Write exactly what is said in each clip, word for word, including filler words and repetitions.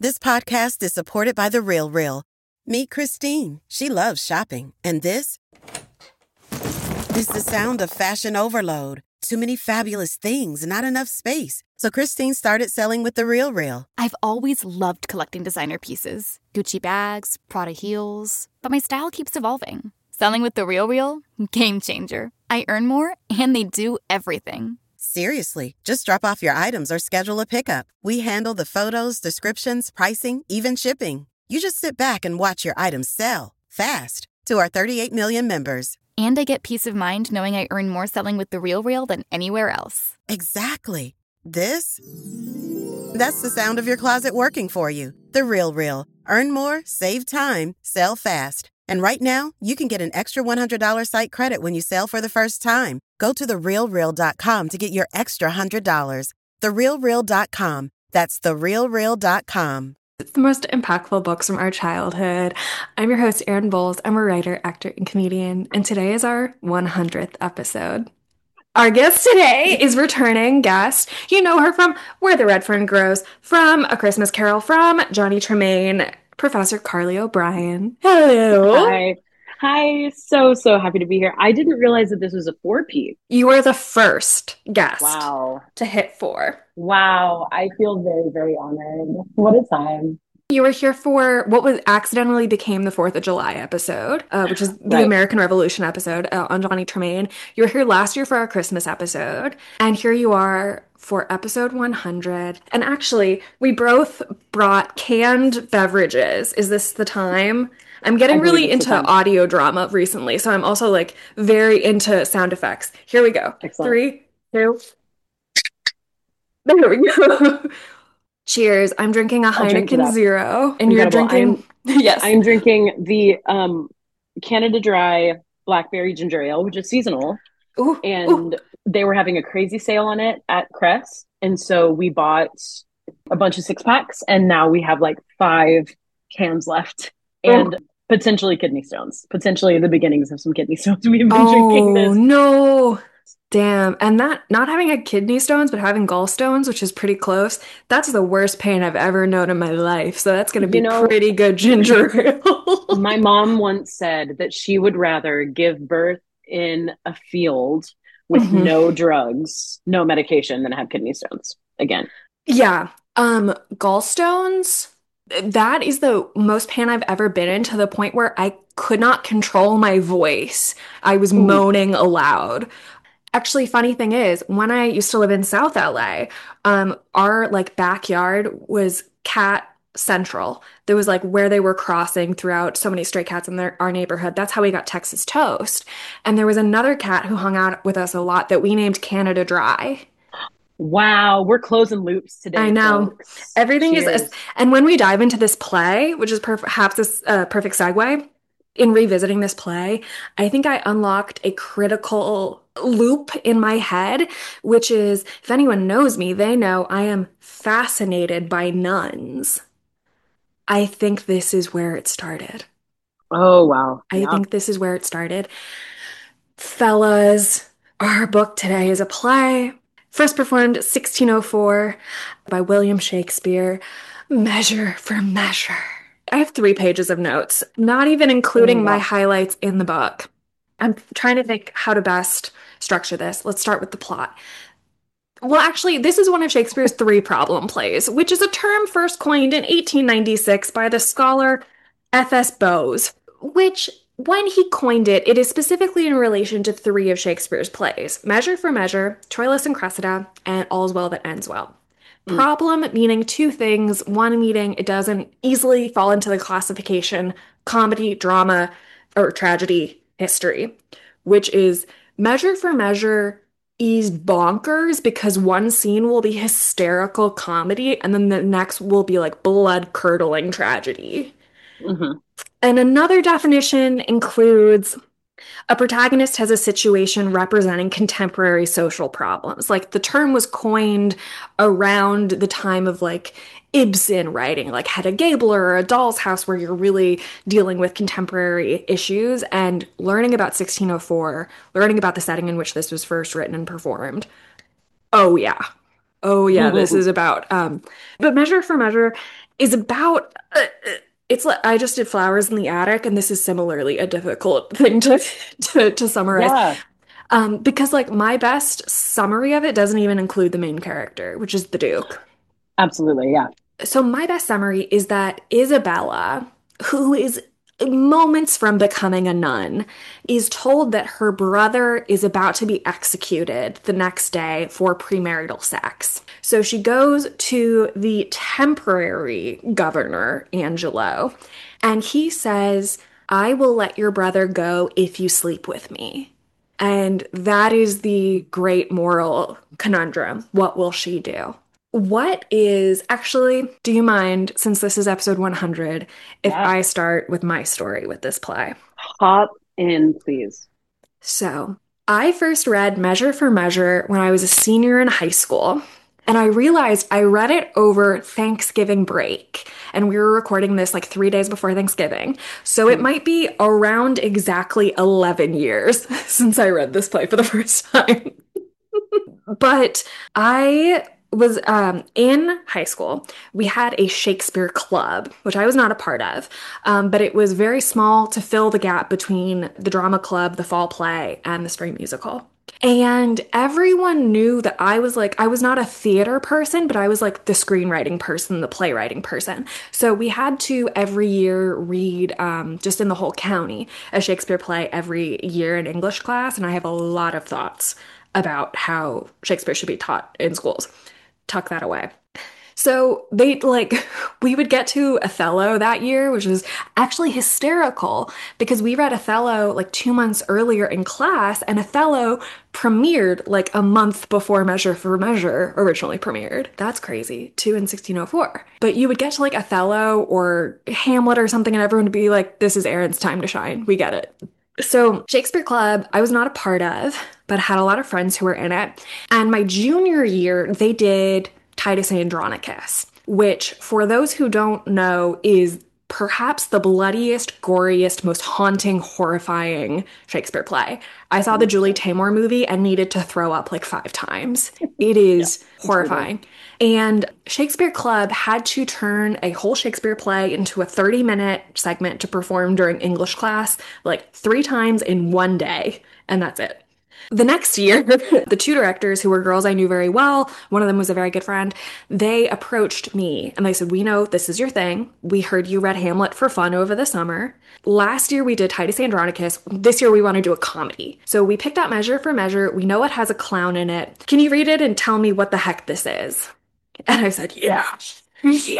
This podcast is supported by The Real Real. Meet Christine. She loves shopping. And this is the sound of fashion overload. Too many fabulous things, not enough space. So Christine started selling with The Real Real. I've always loved collecting designer pieces. Gucci bags, Prada heels. But my style keeps evolving. Selling with The Real Real? Game changer. I earn more, and they do everything. Seriously, just drop off your items or schedule a pickup. We handle the photos, descriptions, pricing, even shipping. You just sit back and watch your items sell fast to our thirty-eight million members. And I get peace of mind knowing I earn more selling with The Real Real than anywhere else. Exactly. This? That's the sound of your closet working for you. The Real Real. Earn more, save time, sell fast. And right now, you can get an extra one hundred dollars site credit when you sell for the first time. Go to the real real dot com to get your extra one hundred dollars. the real real dot com. That's the real real dot com. It's the most impactful books from our childhood. I'm your host, Erin Bowles. I'm a writer, actor, and comedian, and today is our one hundredth episode. Our guest today is returning guest. You know her from Where the Red Fern Grows, from A Christmas Carol, from Johnny Tremaine, Professor Carly O'Brien. Hello. Hi. Hi. So, so happy to be here. I didn't realize that this was a four-piece. You are the first guest Wow. to hit four. Wow. I feel very, very honored. What a time. You were here for what was accidentally became the fourth of July episode, uh, which is the Right. American Revolution episode uh, on Johnny Tremaine. You were here last year for our Christmas episode, and here you are for episode one hundred. And actually, we both brought canned beverages. Is this the time? I'm getting I believe really it's into the time. audio drama recently, so I'm also like very into sound effects. Here we go. Excellent. Three, two. There we go. Cheers. I'm drinking a I'll drink to Heineken that. Zero, and you're Incredible. drinking. Yes. I'm drinking the um, Canada Dry Blackberry Ginger Ale, which is seasonal. Ooh, And ooh. they were having a crazy sale on it at Crest. And so we bought a bunch of six packs, and now we have like five cans left. And Oh. potentially kidney stones, potentially the beginnings of some kidney stones. We've been Oh, drinking this. no. Damn. And that, not having had kidney stones, but having gallstones, which is pretty close, that's the worst pain I've ever known in my life. So that's going to be You know- pretty good ginger ale. My mom once said that she would rather give birth in a field with Mhm. no drugs, no medication, than have kidney stones again. Yeah. Um, gallstones, that is the most pain I've ever been in, to the point where I could not control my voice. I was Ooh. moaning aloud. Actually, funny thing is, when I used to live in South L A, um, our like backyard was cat central. There was like where they were crossing throughout so many stray cats in their, our neighborhood. That's how we got Texas Toast. And there was another cat who hung out with us a lot that we named Canada Dry. Wow, we're closing loops today. I know. folks. Everything Cheers. is, and when we dive into this play, which is perf- perhaps this uh, perfect segue, in revisiting this play, I think I unlocked a critical loop in my head, which is, if anyone knows me, they know I am fascinated by nuns. I think this is where it started. Oh, wow. I Yeah. think this is where it started. Fellas, our book today is a play first performed sixteen oh four by William Shakespeare, Measure for Measure. I have three pages of notes, not even including Oh, my wow. highlights in the book. I'm trying to think how to best structure this. Let's start with the plot. Well, actually, this is one of Shakespeare's three problem plays, which is a term first coined in eighteen ninety-six by the scholar F S Bowes, which, when he coined it, it is specifically in relation to three of Shakespeare's plays: Measure for Measure, Troilus and Cressida, and All's Well That Ends Well. Mm. Problem meaning two things. One meaning it doesn't easily fall into the classification comedy, drama, or tragedy history, which is Measure for Measure is bonkers because one scene will be hysterical comedy and then the next will be like blood-curdling tragedy. Mhm. And another definition includes a protagonist has a situation representing contemporary social problems. Like the term was coined around the time of like Ibsen writing, like Hedda Gabler or A Doll's House, where you're really dealing with contemporary issues, and learning about sixteen oh four, learning about the setting in which this was first written and performed. Oh yeah. Oh yeah, this is about, um, but Measure for Measure is about uh, it's like I just did Flowers in the Attic, and this is similarly a difficult thing to to, to summarize. Yeah, Um, because like my best summary of it doesn't even include the main character, which is the Duke. absolutely. Yeah. So my best summary is that Isabella, who is moments from becoming a nun, is told that her brother is about to be executed the next day for premarital sex. So she goes to the temporary governor, Angelo, and he says, I will let your brother go if you sleep with me. And that is the great moral conundrum. What will she do? What is actually, do you mind, since this is episode one hundred, if Yeah. I start with my story with this play? Hop in, please. So, I first read Measure for Measure when I was a senior in high school, and I realized I read it over Thanksgiving break, and we were recording this like three days before Thanksgiving. So it might be around exactly eleven years since I read this play for the first time. But I was um, in high school. We had a Shakespeare club, which I was not a part of, um, but it was very small to fill the gap between the drama club, the fall play, and the spring musical. And everyone knew that I was like, I was not a theater person, but I was like the screenwriting person, the playwriting person. So we had to every year read, um, just in the whole county, a Shakespeare play every year in English class. And I have a lot of thoughts about how Shakespeare should be taught in schools. Tuck that away. So they like, we would get to Othello that year, which was actually hysterical because we read Othello like two months earlier in class, and Othello premiered like a month before Measure for Measure originally premiered. That's crazy, two in sixteen oh four. But you would get to like Othello or Hamlet or something, and everyone would be like, this is Erin's time to shine. We get it. So, Shakespeare Club, I was not a part of, but had a lot of friends who were in it. And my junior year, they did Titus Andronicus, which, for those who don't know, is perhaps the bloodiest, goriest, most haunting, horrifying Shakespeare play. I saw the Julie Taymor movie and needed to throw up like five times. It is yeah, horrifying. And Shakespeare Club had to turn a whole Shakespeare play into a thirty minute segment to perform during English class like three times in one day. And that's it. The next year, the two directors, who were girls I knew very well, one of them was a very good friend, they approached me and they said, we know this is your thing. We heard you read Hamlet for fun over the summer. Last year we did Titus Andronicus. This year we want to do a comedy. So we picked out Measure for Measure. We know it has a clown in it. Can you read it and tell me what the heck this is? And I said, yeah. Yeah.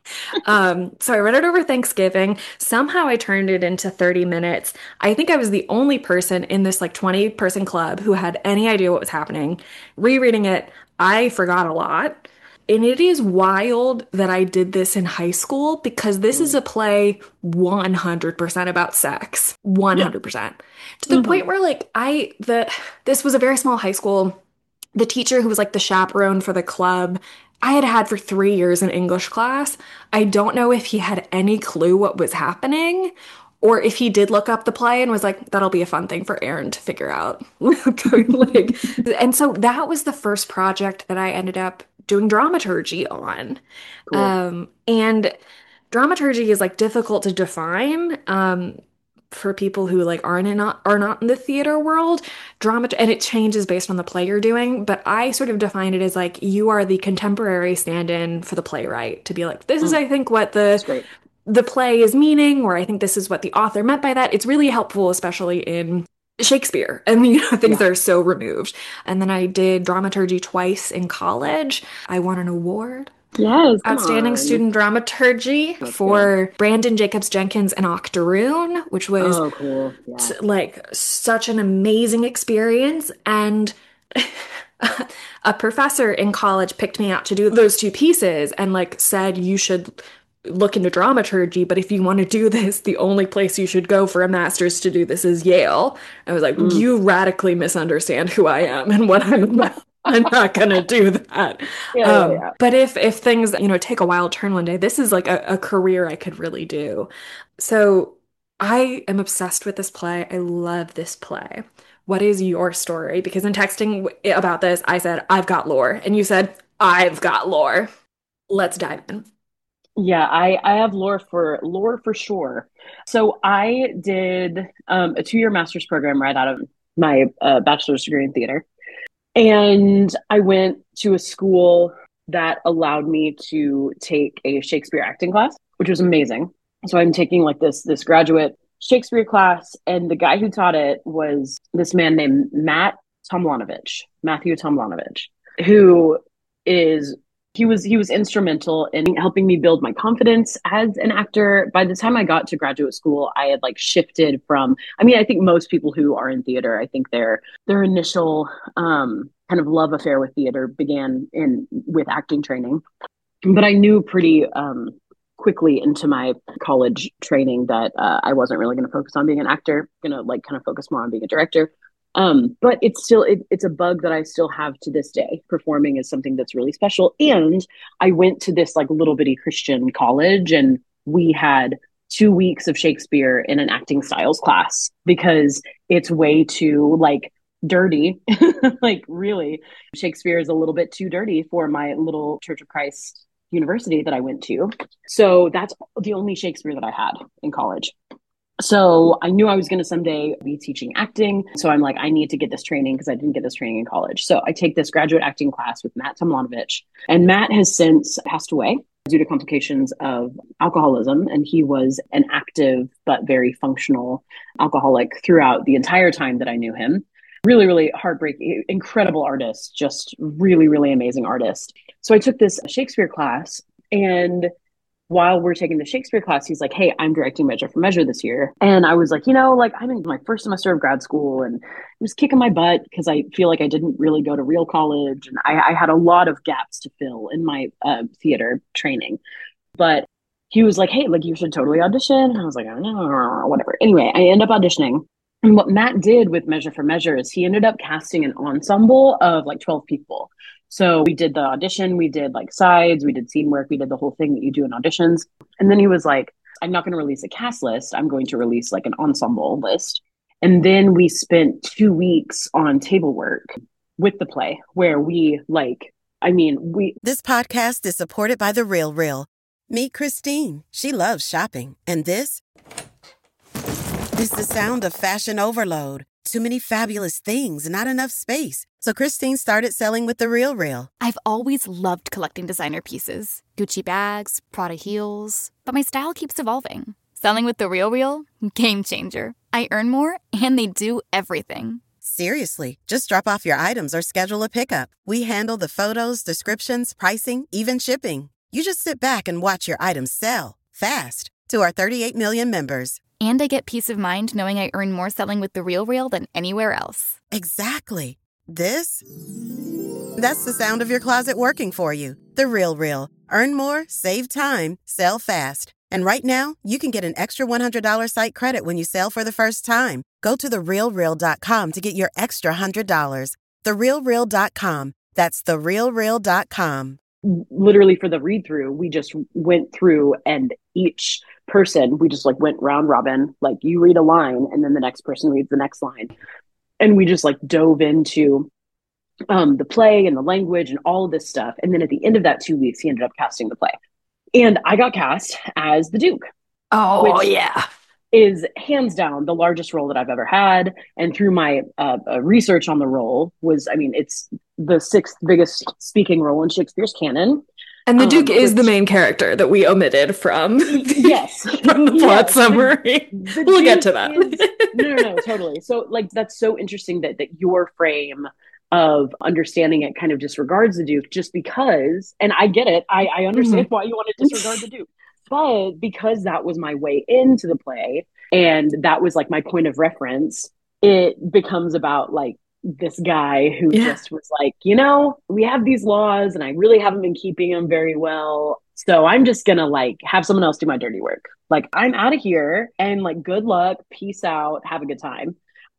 Um, so I read it over Thanksgiving. Somehow I turned it into thirty minutes. I think I was the only person in this like twenty person club who had any idea what was happening. Rereading it, I forgot a lot. And it is wild that I did this in high school because this is a play one hundred percent about sex. one hundred percent. Yeah. To the mm-hmm. point where like I, the, this was a very small high school. The teacher who was like the chaperone for the club, I had had for three years in English class. I don't know if he had any clue what was happening or if he did look up the play and was like, that'll be a fun thing for Erin to figure out. like, and so that was the first project that I ended up doing dramaturgy on. Cool. Um, and dramaturgy is like difficult to define. Um, for people who like aren't in, are not in the theater world, drama, and it changes based on the play you're doing, but I sort of define it as like you are the contemporary stand-in for the playwright to be like, this is, I think, what the the play is meaning, or I think this is what the author meant by that. It's really helpful, especially in Shakespeare and, you know, things yeah. that are so removed. And then I did dramaturgy twice in college. I won an award. Yes, Outstanding on. Student Dramaturgy That's for good. Brandon Jacobs Jenkins and Octoroon, which was oh, cool. yeah. t- like such an amazing experience. And a professor in college picked me out to do those two pieces and like said, you should look into dramaturgy, but if you want to do this, the only place you should go for a master's to do this is Yale. I was like, mm. you radically misunderstand who I am and what I'm about. I'm not gonna do that. Yeah, um, yeah, yeah. But if if things, you know, take a wild turn one day, this is like a, a career I could really do. So I am obsessed with this play. I love this play. What is your story? Because in texting about this, I said, I've got lore. And you said, I've got lore. Let's dive in. Yeah, I I have lore for lore for sure. So I did um, a two year master's program right out of my uh, bachelor's degree in theater, and I went to a school that allowed me to take a Shakespeare acting class, which was amazing. So I'm taking like this this graduate Shakespeare class, and the guy who taught it was this man named Matt Tomlanovich, Matthew Tomlanovich, who is he was he was instrumental in helping me build my confidence as an actor. By the time I got to graduate school, I had like shifted from, I mean, I think most people who are in theater, I think their their initial um kind of love affair with theater began in with acting training. But I knew pretty um quickly into my college training that uh, I wasn't really going to focus on being an actor, going to like kind of focus more on being a director. Um, but it's still it, it's a bug that I still have to this day. Performing is something that's really special. And I went to this like little bitty Christian college, and we had two weeks of Shakespeare in an acting styles class because it's way too like dirty. Like really, Shakespeare is a little bit too dirty for my little Church of Christ university that I went to. So that's the only Shakespeare that I had in college. So I knew I was going to someday be teaching acting. So I'm like, I need to get this training because I didn't get this training in college. So I take this graduate acting class with Matt Tomlanovich. And Matt has since passed away due to complications of alcoholism. And he was an active but very functional alcoholic throughout the entire time that I knew him. Really, really heartbreaking, incredible artist, just really, really amazing artist. So I took this Shakespeare class, and while we're taking the Shakespeare class, he's like, hey, I'm directing Measure for Measure this year. And I was like, you know, like I'm in my first semester of grad school and I was kicking my butt because I feel like I didn't really go to real college. And I, I had a lot of gaps to fill in my uh, theater training. But he was like, hey, like you should totally audition. And I was like, oh, no, whatever. Anyway, I end up auditioning. And what Matt did with Measure for Measure is he ended up casting an ensemble of like twelve people. So we did the audition, we did like sides, we did scene work, we did the whole thing that you do in auditions. And then he was like, I'm not going to release a cast list. I'm going to release like an ensemble list. And then we spent two weeks on table work with the play where we like, I mean, we. This podcast is supported by The Real Real. Meet Christine. She loves shopping. And this is the sound of fashion overload. Too many fabulous things, not enough space. So Christine started selling with The Real Real. I've always loved collecting designer pieces. Gucci bags, Prada heels. But my style keeps evolving. Selling with The Real Real? Game changer. I earn more, and they do everything. Seriously, just drop off your items or schedule a pickup. We handle the photos, descriptions, pricing, even shipping. You just sit back and watch your items sell fast to our thirty-eight million members. And I get peace of mind knowing I earn more selling with The Real Real than anywhere else. Exactly. This? That's the sound of your closet working for you. The Real Real. Earn more, save time, sell fast. And right now, you can get an extra one hundred dollars site credit when you sell for the first time. Go to the real real dot com to get your extra one hundred dollars. the real real dot com. That's the real real dot com. Literally for the read through, we just went through and each person, we just like went round robin, like you read a line and then the next person reads the next line. And we just like dove into um, the play and the language and all of this stuff. And then at the end of that two weeks, he ended up casting the play. And I got cast as the Duke. Oh, yeah. Is hands down the largest role that I've ever had. And through my uh, uh, research on the role was, I mean, it's the sixth biggest speaking role in Shakespeare's canon. And the Duke um, is which, the main character that we omitted from the, yes. from the plot yes. summary. The, the we'll Duke get to that. Is, no, no, no, totally. So like, that's so interesting that that your frame of understanding it kind of disregards the Duke just because, and I get it. I, I understand mm-hmm. why you want to disregard the Duke. But because that was my way into the play and that was like my point of reference, it becomes about like this guy who yeah. just was like, you know, we have these laws and I really haven't been keeping them very well. So I'm just going to like have someone else do my dirty work. Like I'm out of here and like, good luck, peace out, have a good time.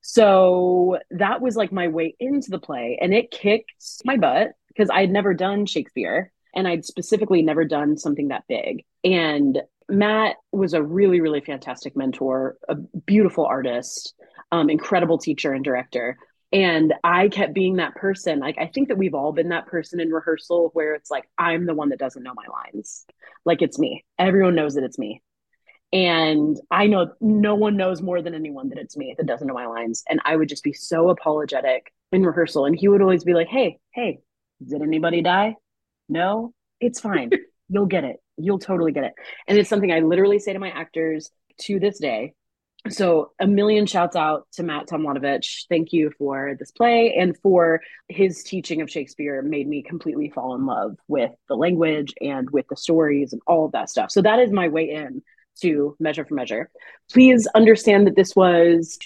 So that was like my way into the play and it kicked my butt because I had never done Shakespeare. And I'd specifically never done something that big. And Matt was a really, really fantastic mentor, a beautiful artist, um, incredible teacher and director. And I kept being that person. Like, I think that we've all been that person in rehearsal where it's like, I'm the one that doesn't know my lines. Like, it's me. Everyone knows that it's me. And I know no one knows more than anyone that it's me that doesn't know my lines. And I would just be so apologetic in rehearsal. And he would always be like, hey, hey, did anybody die? No, it's fine. You'll get it. You'll totally get it. And it's something I literally say to my actors to this day. So a million shouts out to Matt Tomlanovich. Thank you for this play, and for his teaching of Shakespeare made me completely fall in love with the language and with the stories and all of that stuff. So that is my way in to Measure for Measure. Please understand that this was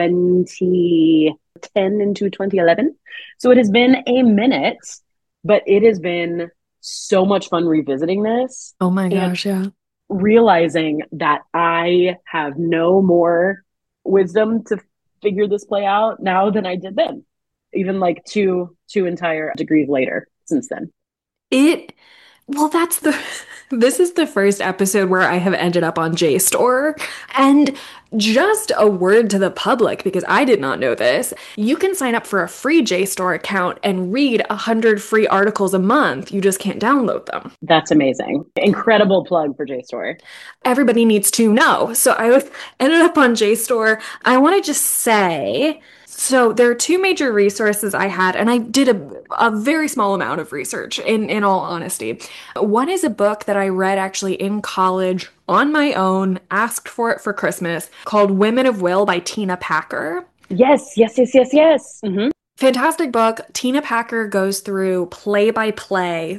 twenty ten into twenty eleven. So it has been a minute, but it has been so much fun revisiting this. Oh my gosh, yeah. Realizing that I have no more wisdom to figure this play out now than I did then, even like two two entire degrees later since then. It Well, that's the, this is the first episode where I have ended up on JSTOR. And just a word to the public, because I did not know this, you can sign up for a free JSTOR account and read one hundred free articles a month. You just can't download them. That's amazing. Incredible plug for JSTOR. Everybody needs to know. So I ended up on JSTOR. I want to just say, so there are two major resources I had, and I did a, a very small amount of research, in, in all honesty. One is a book that I read actually in college on my own, asked for it for Christmas, called Women of Will by Tina Packer. Yes, yes, yes, yes, yes. Mm-hmm. Fantastic book. Tina Packer goes through play by play,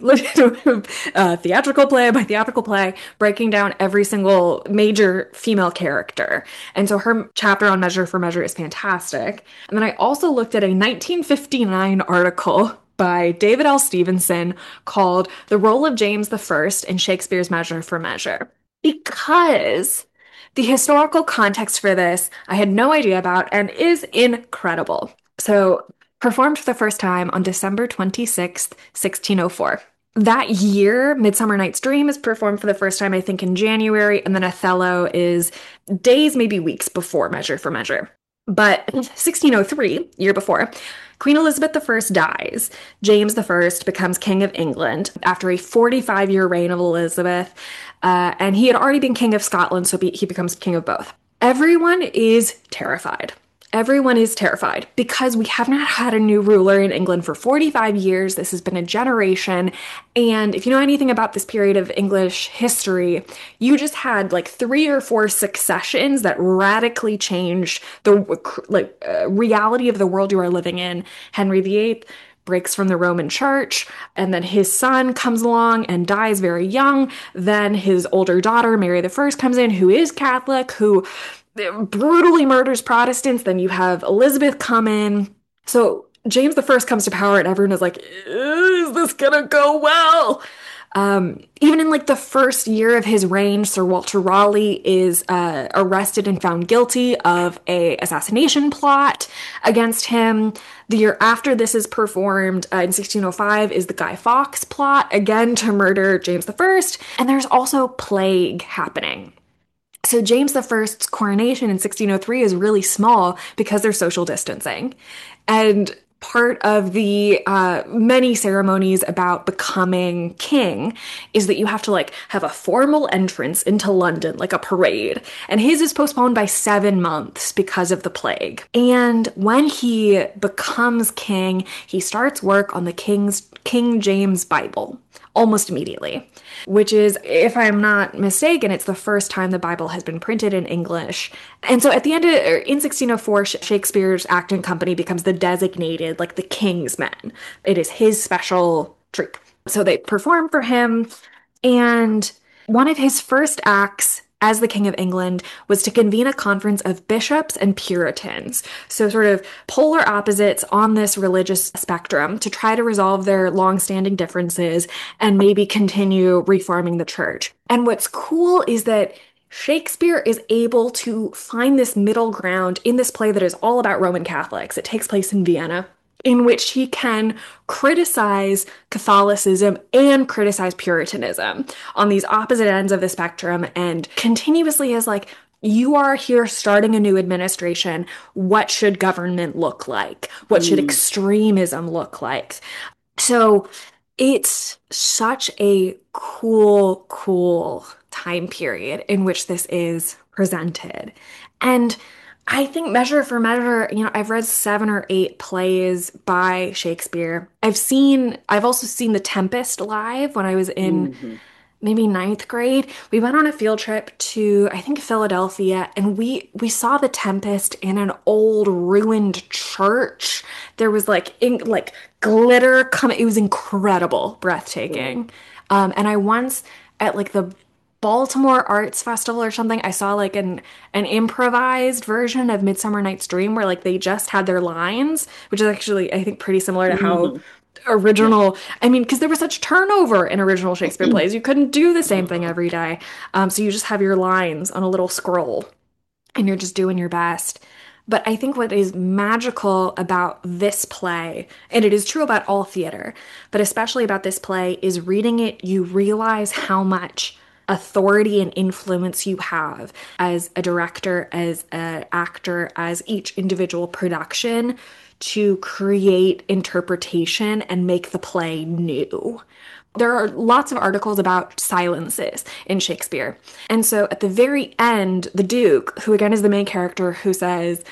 uh, theatrical play by theatrical play, breaking down every single major female character. And so her chapter on Measure for Measure is fantastic. And then I also looked at a nineteen fifty-nine article by David L. Stevenson called The Role of James the First in Shakespeare's Measure for Measure. Because the historical context for this I had no idea about and is incredible. So, performed for the first time on December twenty-sixth, sixteen oh four. That year, Midsummer Night's Dream is performed for the first time, I think, in January, and then Othello is days, maybe weeks before Measure for Measure. But sixteen oh three, year before, Queen Elizabeth the First dies. James the First becomes King of England after a forty-five-year reign of Elizabeth, uh, and he had already been King of Scotland, so he becomes King of both. Everyone is terrified. Everyone is terrified because we have not had a new ruler in England for forty-five years. This has been a generation. And if you know anything about this period of English history, you just had like three or four successions that radically changed the like uh, reality of the world you are living in. Henry the Eighth breaks from the Roman Church, and then his son comes along and dies very young. Then his older daughter, Mary the First, comes in, who is Catholic, who brutally murders Protestants. Then you have Elizabeth come in. So James the First comes to power, and everyone is like, is this gonna go well? Um, even in like the first year of his reign, Sir Walter Raleigh is uh, arrested and found guilty of a assassination plot against him. The year after this is performed, uh, in sixteen oh five, is the Guy Fawkes plot, again to murder James the First. And there's also plague happening. So James the First's coronation in sixteen oh three is really small because there's social distancing. And part of the uh, many ceremonies about becoming king is that you have to like have a formal entrance into London, like a parade. And his is postponed by seven months because of the plague. And when he becomes king, he starts work on the King's King James Bible almost immediately, which is, if I'm not mistaken, it's the first time the Bible has been printed in English. And so at the end of, in sixteen oh four, Shakespeare's acting company becomes the designated, like the King's Men. It is his special troupe. So they perform for him, and one of his first acts as the King of England was to convene a conference of bishops and Puritans, so sort of polar opposites on this religious spectrum, to try to resolve their long-standing differences and maybe continue reforming the church. And what's cool is that Shakespeare is able to find this middle ground in this play that is all about Roman Catholics. It takes place in Vienna, in which he can criticize Catholicism and criticize Puritanism on these opposite ends of the spectrum, and continuously is like, You are here starting a new administration. What should government look like? What should Mm. extremism look like? So it's such a cool, cool time period in which this is presented. And I think Measure for Measure, you know, I've read seven or eight plays by Shakespeare. I've seen, I've also seen The Tempest live when I was in Mhm. maybe ninth grade. We went on a field trip to, I think, Philadelphia, and we we saw The Tempest in an old ruined church. There was like ink, like glitter coming. It was incredible, breathtaking. Um, and I once at like the Baltimore Arts Festival or something, I saw like an an improvised version of Midsummer Night's Dream where like they just had their lines, which is actually I think pretty similar to how Mhm. Yeah. original, I mean, because there was such turnover in original Shakespeare plays. You couldn't do the same thing every day. Um, so you just have your lines on a little scroll and you're just doing your best. But I think what is magical about this play, and it is true about all theater, but especially about this play, is reading it, you realize how much authority and influence you have as a director, as an actor, as each individual production to create interpretation and make the play new. There are lots of articles about silences in Shakespeare. And so at the very end, the Duke, who again is the main character, who says,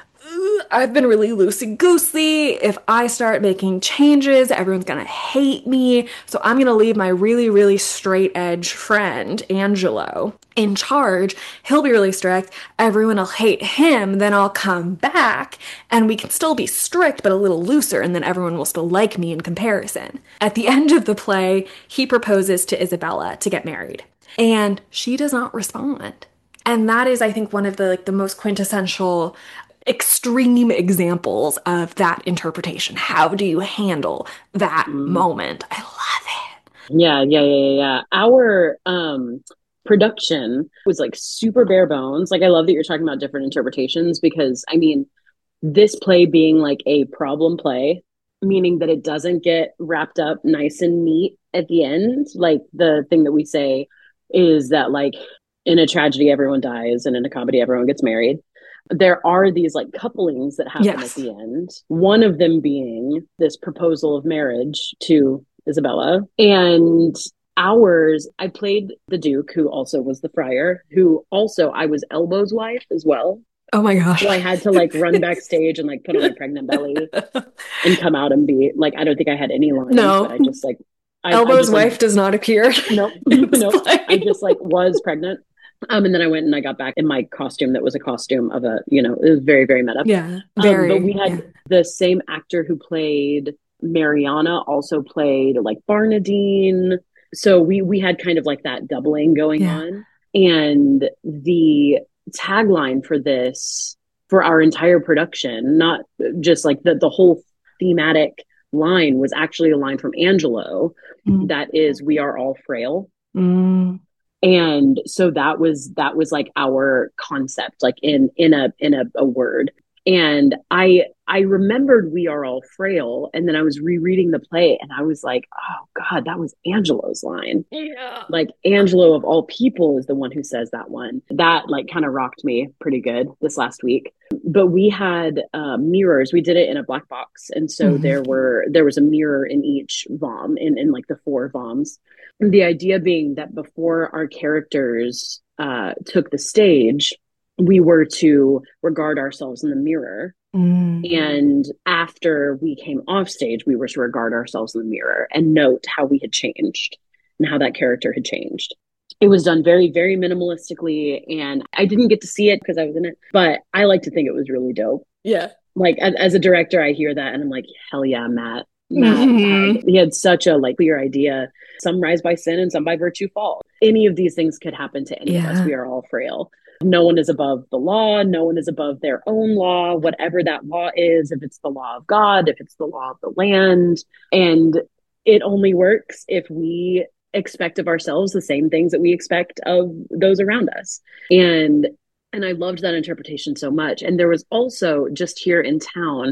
I've been really loosey-goosey. If I start making changes, everyone's gonna hate me. So I'm gonna leave my really, really straight edge friend, Angelo, in charge. He'll be really strict. Everyone will hate him. Then I'll come back and we can still be strict, but a little looser. And then everyone will still like me in comparison. At the end of the play, he proposes to Isabella to get married and she does not respond. And that is, I think, one of the like the most quintessential extreme examples of that interpretation. How do you handle that Mm. moment? I love it. Yeah, yeah, yeah, yeah, yeah. Our um production was like super bare bones. Like I love that you're talking about different interpretations because I mean, this play being like a problem play, meaning that it doesn't get wrapped up nice and neat at the end. Like the thing that we say is that like in a tragedy everyone dies and in a comedy everyone gets married. There are these like couplings that happen Yes. at the end. One of them being this proposal of marriage to Isabella. And ours, I played the Duke, who also was the friar, who also I was Elbow's wife as well. Oh my gosh. So I had to like run backstage and like put on a pregnant belly and come out and be like, I don't think I had any lines, No. but I just like I, Elbow's I just, wife like, does not appear. Nope. Nope. I just like was pregnant. Um, and then I went and I got back in my costume that was a costume of a, you know, it was very, very meta. Yeah, Um, very. but we had yeah. the same actor who played Mariana also played like Barnadine. So we we had kind of like that doubling going Yeah. on. And the tagline for this, for our entire production, not just like the, the whole thematic line was actually a line from Angelo Mm. that is, we are all frail. Mm. And so that was that was like our concept, like in in a in a, a word. And I I remembered we are all frail, and then I was rereading the play, and I was like, oh God, that was Angelo's line. Yeah. Like Angelo of all people is the one who says that one. That like kind of rocked me pretty good this last week. But we had uh, mirrors. We did it in a black box, and so Mhm. there were there was a mirror in each vom, in in like the four voms. The idea being that before our characters uh, took the stage, we were to regard ourselves in the mirror. Mm. And after we came off stage, we were to regard ourselves in the mirror and note how we had changed and how that character had changed. It was done very, very minimalistically. And I didn't get to see it because I was in it, but I like to think it was really dope. Yeah. Like as, as a director, I hear that and I'm like, hell yeah, Matt. Matt Mhm. had, he had such a like clear idea. Some rise by sin and some by virtue fall. Any of these things could happen to any of us. Yeah. We are all frail. No one is above the law. No one is above their own law, whatever that law is, if it's the law of God, if it's the law of the land. And it only works if we expect of ourselves the same things that we expect of those around us. And and I loved that interpretation so much. And there was also just here in town,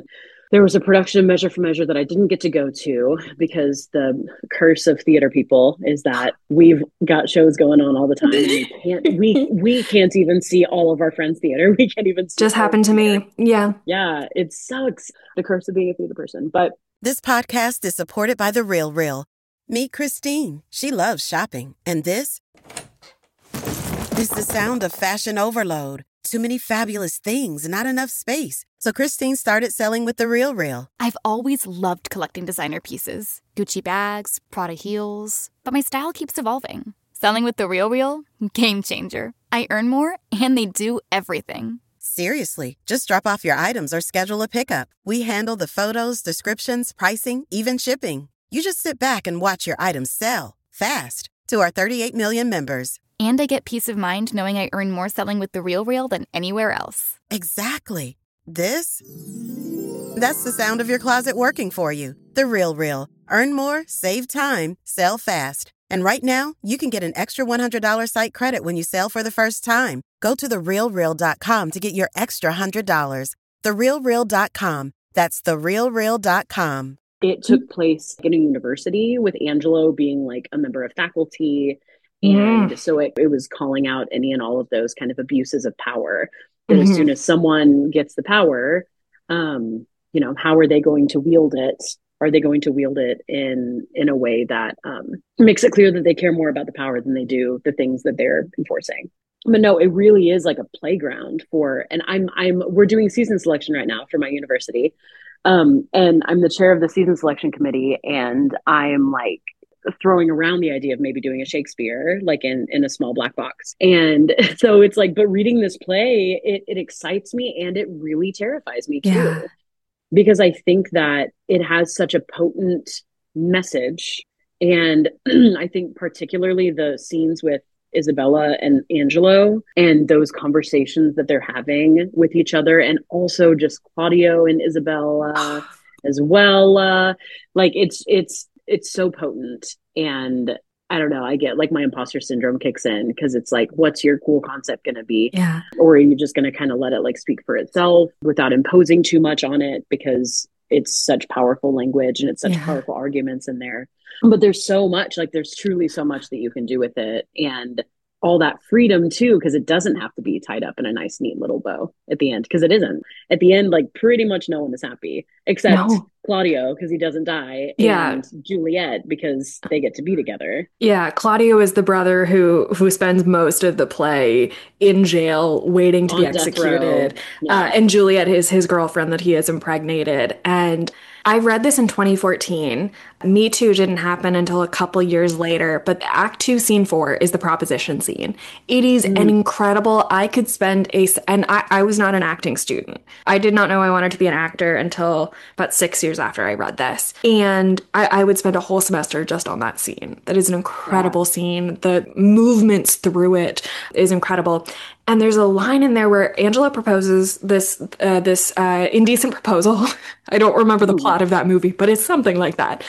There was a production of Measure for Measure that I didn't get to go to because the curse of theater people is that we've got shows going on all the time and we can't we we can't even see all of our friends' theater. We can't even see Just happened to theater. me. Yeah. Yeah, it sucks. The curse of being a theater person. But This podcast is supported by The Real Real. Meet Christine. She loves shopping. And this is the sound of fashion overload. Too many fabulous things, not enough space. So Christine started selling with The Real Real. I've always loved collecting designer pieces. Gucci bags, Prada heels. But my style keeps evolving. Selling with The Real Real? Game changer. I earn more, and they do everything. Seriously, just drop off your items or schedule a pickup. We handle the photos, descriptions, pricing, even shipping. You just sit back and watch your items sell fast to our thirty-eight million members. And I get peace of mind knowing I earn more selling with The Real Real than anywhere else. Exactly. This? That's the sound of your closet working for you. The Real Real. Earn more, save time, sell fast. And right now, you can get an extra one hundred dollars site credit when you sell for the first time. Go to the real real dot com to get your extra one hundred dollars. the real real dot com. That's the real real dot com. it took place in a university with Angelo being like a member of faculty. And mm. so it, it was calling out any and all of those kind of abuses of power. That mm-hmm. as soon as someone gets the power, um, you know, how are they going to wield it? Are they going to wield it in in a way that um, makes it clear that they care more about the power than they do the things that they're enforcing? But no, it really is like a playground for, and I'm I'm we're doing season selection right now for my university, um, and I'm the chair of the season selection committee, and I'm like throwing around the idea of maybe doing a Shakespeare like in in a small black box. And so it's like, but reading this play, it it excites me and it really terrifies me too. Yeah. Because I think that it has such a potent message. And I think particularly the scenes with Isabella and Angelo and those conversations that they're having with each other, and also just Claudio and Isabella as well. Uh, like it's, it's, it's so potent. And I don't know, I get like my imposter syndrome kicks in because it's like, what's your cool concept going to be? Yeah. Or are you just going to kind of let it like speak for itself without imposing too much on it, because it's such powerful language and it's such yeah. powerful arguments in there. But there's so much, like there's truly so much that you can do with it. And all that freedom too, because it doesn't have to be tied up in a nice, neat little bow at the end, because it isn't. At the end, like pretty much no one is happy except no. Claudio, because he doesn't die, yeah. and Juliet, because they get to be together. Yeah, Claudio is the brother who who spends most of the play in jail waiting to On be executed. Yeah. Uh, and Juliet is his girlfriend that he has impregnated. And I read this in twenty fourteen. Me Too didn't happen until a couple years later, but Act Two, Scene Four is the proposition scene. It is mm. an incredible, I could spend a, and I, I was not an acting student. I did not know I wanted to be an actor until about six years after I read this. And I, I would spend a whole semester just on that scene. That is an incredible yeah. scene. The movements through it is incredible. And there's a line in there where Angela proposes this uh, this uh, indecent proposal. I don't remember the plot of that movie, but it's something like that.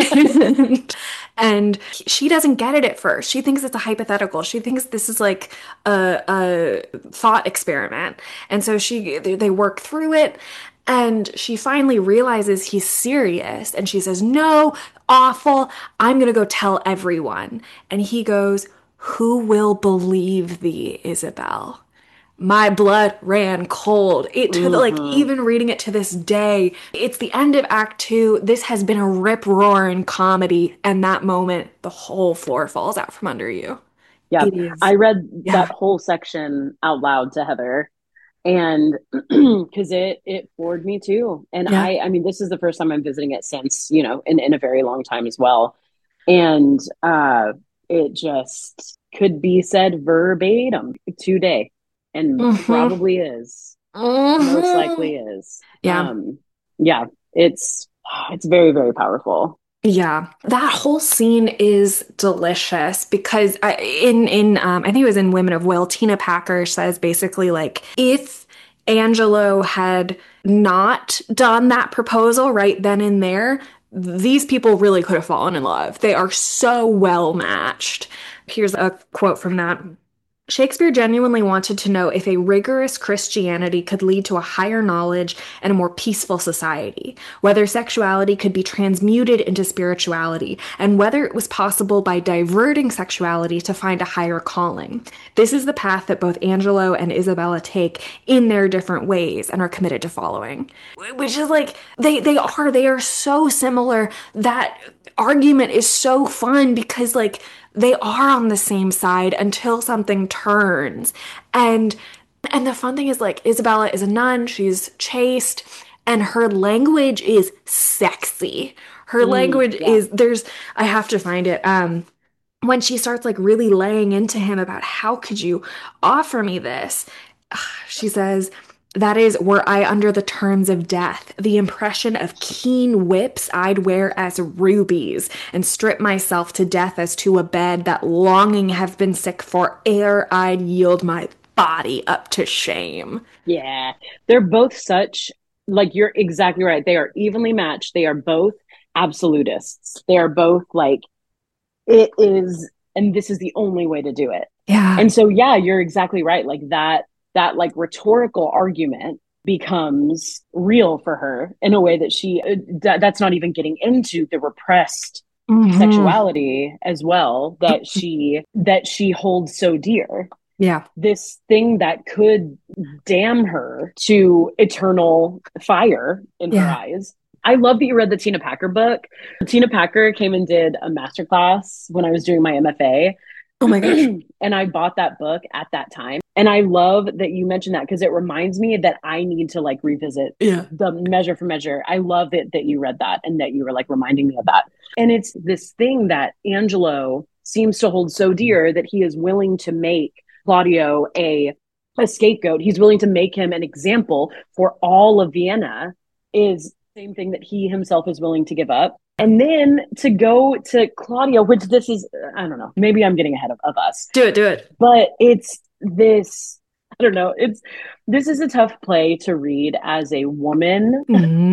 and, and she doesn't get it at first. She thinks it's a hypothetical. She thinks this is like a, a thought experiment. And so she they work through it. And she finally realizes he's serious. And she says, no, awful. I'm going to go tell everyone. And he goes, who will believe thee, Isabel? My blood ran cold. It to the, like even reading it to this day, it's the end of Act Two. This has been a rip-roaring comedy, and that moment, the whole floor falls out from under you. Yeah, I read yeah. that whole section out loud to Heather, and because it it floored me too. And yeah. I, I mean, this is the first time I'm visiting it since, you know, in in a very long time as well, and uh. It just could be said verbatim today, and mm-hmm. probably is. Mm-hmm. Most likely is. Yeah. Um, yeah. It's it's very, very powerful. Yeah, that whole scene is delicious because I, in in um, I think it was in Women of Will, Tina Packer says basically like, if Angelo had not done that proposal right then and there, these people really could have fallen in love. They are so well matched. Here's a quote from that. Shakespeare genuinely wanted to know if a rigorous Christianity could lead to a higher knowledge and a more peaceful society, whether sexuality could be transmuted into spirituality, and whether it was possible by diverting sexuality to find a higher calling. This is the path that both Angelo and Isabella take in their different ways and are committed to following. Which is like, they, they are, they are so similar. That argument is so fun because, like, they are on the same side until something turns. And and the fun thing is, like, Isabella is a nun, she's chaste, and her language is sexy. Her Mm, language yeah. is, there's, I have to find it. Um when she starts like really laying into him about how could you offer me this? She says, that is, were I under the terms of death, the impression of keen whips I'd wear as rubies, and strip myself to death as to a bed that longing have been sick for ere I'd yield my body up to shame. Yeah. They're both such, like, you're exactly right. They are evenly matched. They are both absolutists. They are both like, it is, and this is the only way to do it. Yeah. And so, yeah, you're exactly right. Like that, that like rhetorical argument becomes real for her in a way that she, that, that's not even getting into the repressed Mhm. sexuality as well that she, that she holds so dear. Yeah. This thing that could damn her to eternal fire in her Yeah. eyes. I love that you read the Tina Packer book. Tina Packer came and did a masterclass when I was doing my M F A. Oh my gosh. And I bought that book at that time. And I love that you mentioned that because it reminds me that I need to like revisit Yeah. the Measure for Measure. I love it that you read that and that you were like reminding me of that. And it's this thing that Angelo seems to hold so dear that he is willing to make Claudio a, a scapegoat. He's willing to make him an example for all of Vienna, is the same thing that he himself is willing to give up. And then to go to Claudio, which this is, I don't know, maybe I'm getting ahead of, of us. Do it, do it. But it's this, I don't know, it's, this is a tough play to read as a woman.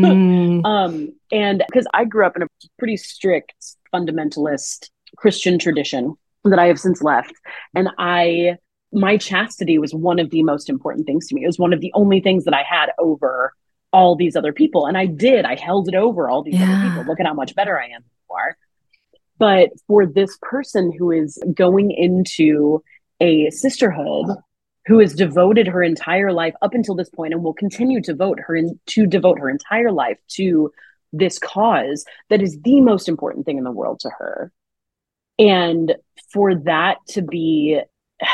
Mm. um, and because I grew up in a pretty strict fundamentalist Christian tradition that I have since left. And I, my chastity was one of the most important things to me. It was one of the only things that I had over all these other people. And I did, I held it over all these Yeah. other people. Look at how much better I am than you are. But for this person who is going into a sisterhood, who has devoted her entire life up until this point and will continue to vote her in, to devote her entire life to this cause that is the most important thing in the world to her. And for that to be,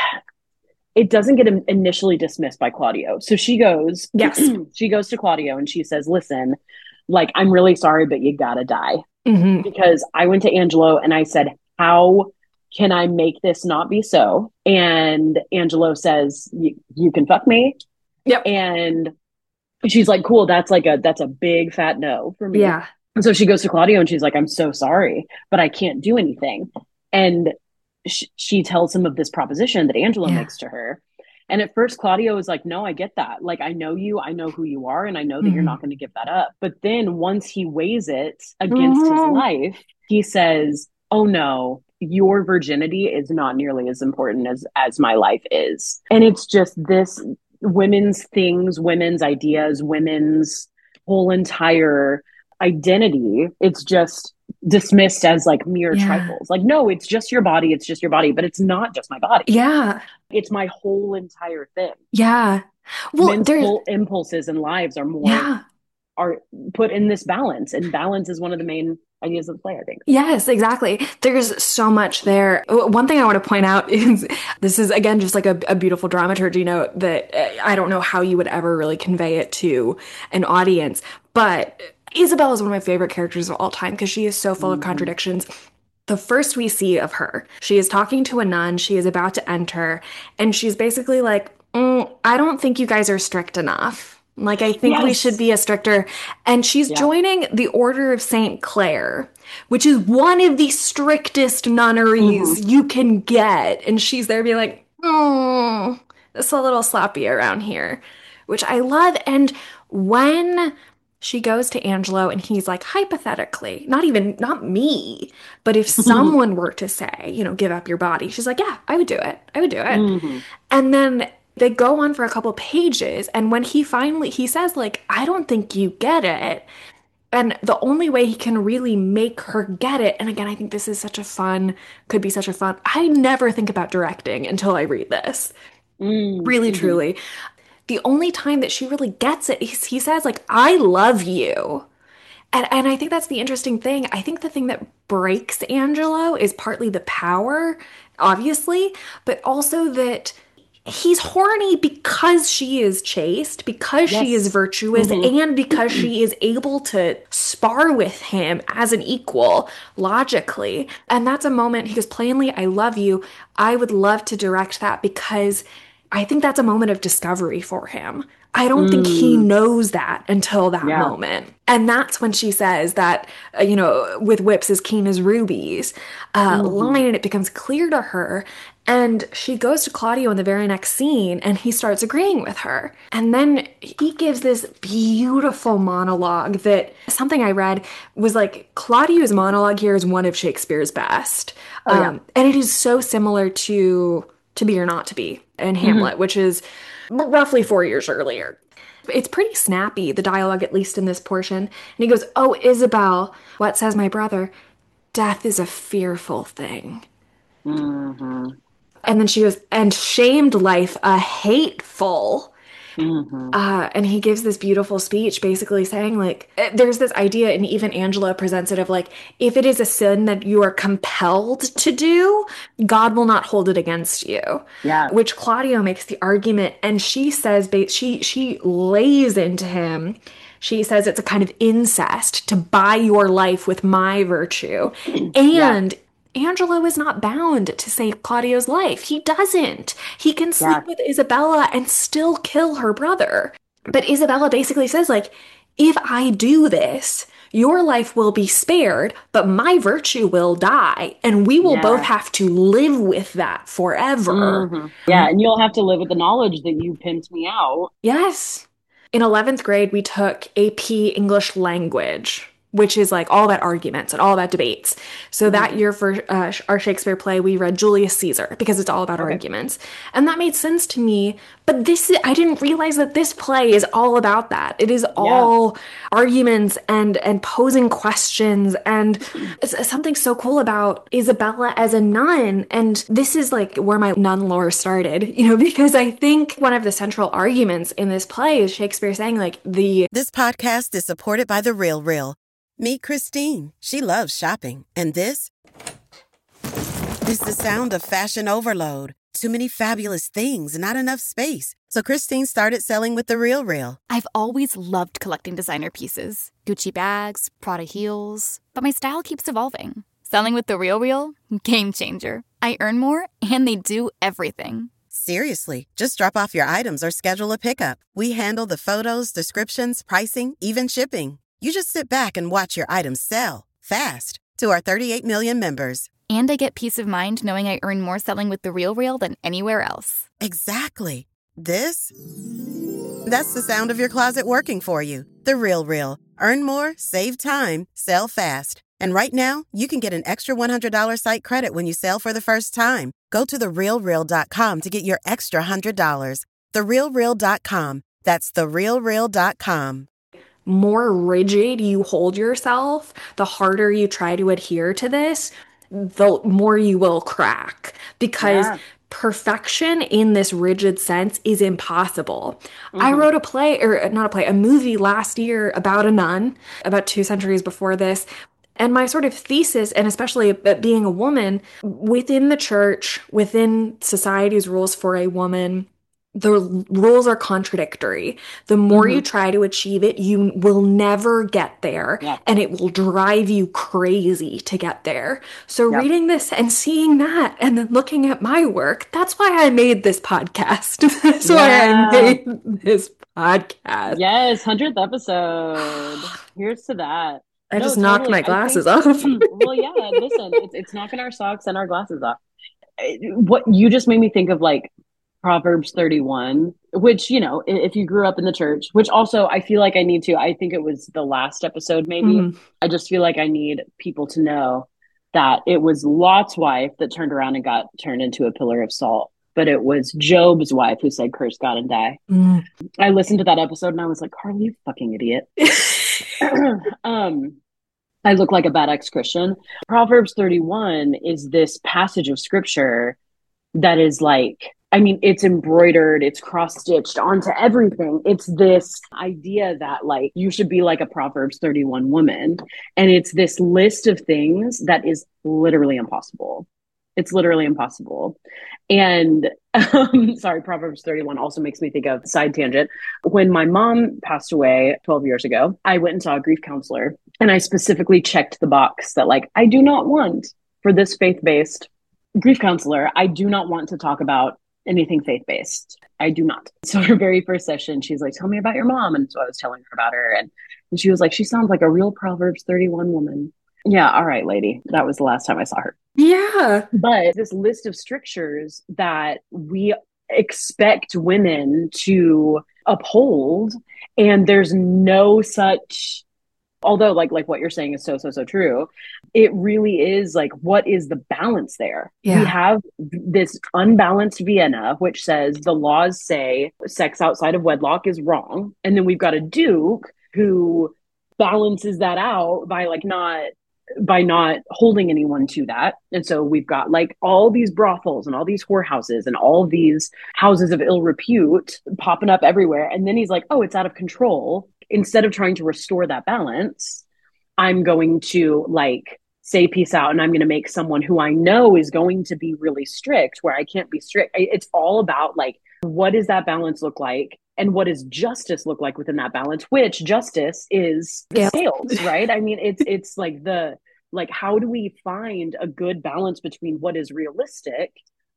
it doesn't get initially dismissed by Claudio. So she goes, Yes. she goes to Claudio and she says, listen, like, I'm really sorry, but you gotta die. Mm-hmm. Because I went to Angelo and I said, how can I make this not be so? And Angelo says, you can fuck me. Yep. And she's like, cool, that's like a, that's a big fat no for me. Yeah. And so she goes to Claudio and she's like, I'm so sorry, but I can't do anything. And sh- she tells him of this proposition that Angelo Yeah. makes to her. And at first, Claudio was like, no, I get that. Like, I know you, I know who you are, and I know that Mhm. you're not going to give that up. But then once he weighs it against Mhm. his life, he says, oh no, your virginity is not nearly as important as, as my life is. And it's just this women's things, women's ideas, women's whole entire identity. It's just dismissed as like mere Yeah. trifles. Like, no, it's just your body. It's just your body, but it's not just my body. Yeah. It's my whole entire thing. Yeah. Well, Men's there's, whole impulses and lives are more, yeah. are put in this balance. And balance is one of the main ideas of the play, I think. Yes, exactly. There's so much there. W- One thing I want to point out is this is, again, just like a, a beautiful dramaturgy note that uh, I don't know how you would ever really convey it to an audience. But Isabel is one of my favorite characters of all time because she is so full of Mhm. contradictions. The first we see of her, she is talking to a nun. She is about to enter, and she's basically like, mm, I don't think you guys are strict enough. Like, I think we Yes. should be a stricter. And she's Yeah. joining the Order of Saint Clare, which is one of the strictest nunneries you can get. And she's there being like, oh, it's a little sloppy around here, which I love. And when She goes to Angelo and he's like, hypothetically, not even, not me, but if someone were to say, you know, give up your body, she's like, yeah, I would do it. I would do it. Mhm. And then they go on for a couple pages. And when he finally, he says, like, I don't think you get it. And the only way he can really make her get it, and again, I think this is such a fun, could be such a fun, I never think about directing until I read this. Mm, Really, mhm. truly. The only time that she really gets it, he, he says, like, I love you. And, and I think that's the interesting thing. I think the thing that breaks Angelo is partly the power, obviously, but also that he's horny because she is chaste, because she is Yes. virtuous, Mhm. and because she is able to spar with him as an equal, logically. And that's a moment, he goes, plainly, I love you. I would love to direct that because I think that's a moment of discovery for him. I don't think he Mm, knows that until that yeah. moment. And that's when she says that, uh, you know, with whips as keen as rubies, uh, Mhm. line, and it becomes clear to her. And she goes to Claudio in the very next scene and he starts agreeing with her. And then he gives this beautiful monologue that something I read was like Claudio's monologue here is one of Shakespeare's best. Oh yeah. Um, and it is so similar to To Be or Not to Be and Mhm. Hamlet, which is roughly four years earlier. It's pretty snappy, the dialogue, at least in this portion. And he goes, oh, Isabel, what says my brother? Death is a fearful thing. Mhm. And then she goes, and shamed life a hateful. Mhm. Uh, and he gives this beautiful speech basically saying, like, eh, there's this idea, and even Angela presents it of like, if it is a sin that you are compelled to do, God will not hold it against you. Yeah. Which Claudio makes the argument, and she says, ba- she she lays into him. She says it's a kind of incest to buy your life with my virtue. Yeah. And Angelo is not bound to save Claudio's life. He doesn't. He can sleep Yeah. with Isabella and still kill her brother. But Isabella basically says, like, if I do this, your life will be spared, but my virtue will die, and we will both Yeah. have to live with that forever. Mhm. Yeah, and you'll have to live with the knowledge that you pimped me out. Yes. In eleventh grade, we took A P English Language, which is like all about arguments and all about debates. So that Mhm. year for uh, our Shakespeare play, we read Julius Caesar because it's all about Okay. arguments. And that made sense to me. But this, I didn't realize that this play is all about that. It is Yeah. all arguments and and posing questions. And it's something so cool about Isabella as a nun. And this is like where my nun lore started, you know, because I think one of the central arguments in this play is Shakespeare saying, like, the This podcast is supported by The Real Real. Meet Christine. She loves shopping. And this is the sound of fashion overload. Too many fabulous things, not enough space. So Christine started selling with The Real Real. I've always loved collecting designer pieces, Gucci bags, Prada heels, but my style keeps evolving. Selling with The Real Real? Game changer. I earn more, and they do everything. Seriously, just drop off your items or schedule a pickup. We handle the photos, descriptions, pricing, even shipping. You just sit back and watch your items sell fast to our thirty-eight million members. And I get peace of mind knowing I earn more selling with The Real Real than anywhere else. Exactly. This? That's the sound of your closet working for you. The Real Real. Earn more, save time, sell fast. And right now, you can get an extra one hundred dollars site credit when you sell for the first time. Go to the real real dot com to get your extra one hundred dollars. the real real dot com. That's the real real dot com. more rigid you hold yourself, the harder you try to adhere to this, the more you will crack. Because Yeah. perfection in this rigid sense is impossible. I Mhm. wrote a play, or not a play, a movie last year about a nun, about two centuries before this. And my sort of thesis, and especially being a woman, within the church, within society's rules for a woman, the rules are contradictory. The more you Mhm. try to achieve it, you will never get there, Yeah. and it will drive you crazy to get there. So Yeah. reading this and seeing that and then looking at my work, that's why I made this podcast. That's why I Yeah. made this podcast. Yes, hundredth episode. Here's to that. I No, just knocked totally. my I glasses think, off. well, yeah, listen, it's it's knocking our socks and our glasses off. Eh, What you just made me think of, like, Proverbs thirty-one, which, you know, if you grew up in the church, which also I feel like I need to, I think it was the last episode, maybe. Mhm. I just feel like I need people to know that it was Lot's wife that turned around and got turned into a pillar of salt, but it was Job's wife who said, curse God and die. Mm. I listened to that episode and I was like, Carly, you fucking idiot. um, I look like a bad ex-Christian. Proverbs thirty-one is this passage of scripture that is like, I mean, it's embroidered, it's cross-stitched onto everything. It's this idea that like you should be like a Proverbs thirty-one woman. And it's this list of things that is literally impossible. It's literally impossible. And um, sorry, Proverbs thirty-one also makes me think of, side tangent. When my mom passed away twelve years ago, I went and saw a grief counselor. And I specifically checked the box that like, I do not want, for this faith-based grief counselor, I do not want to talk about anything faith-based. I do not. So her very first session, she's like, tell me about your mom. And so I was telling her about her. And, and she was like, she sounds like a real Proverbs thirty-one woman. Yeah, all right, lady. That was the last time I saw her. Yeah. But this list of strictures that we expect women to uphold, and there's no such, although like like what you're saying is so, so, so true, it really is like, what is the balance there? Yeah. We have this unbalanced Vienna, which says the laws say sex outside of wedlock is wrong. And then we've got a Duke who balances that out by like not by not holding anyone to that. And so we've got like all these brothels and all these whorehouses and all these houses of ill repute popping up everywhere. And then he's like, oh, it's out of control. Instead of trying to restore that balance, I'm going to like say peace out, and I'm going to make someone who I know is going to be really strict where I can't be strict. It's all about like, what does that balance look like? And what does justice look like within that balance? Which justice is the Yep. scales, right? I mean, it's it's like the like, how do we find a good balance between what is realistic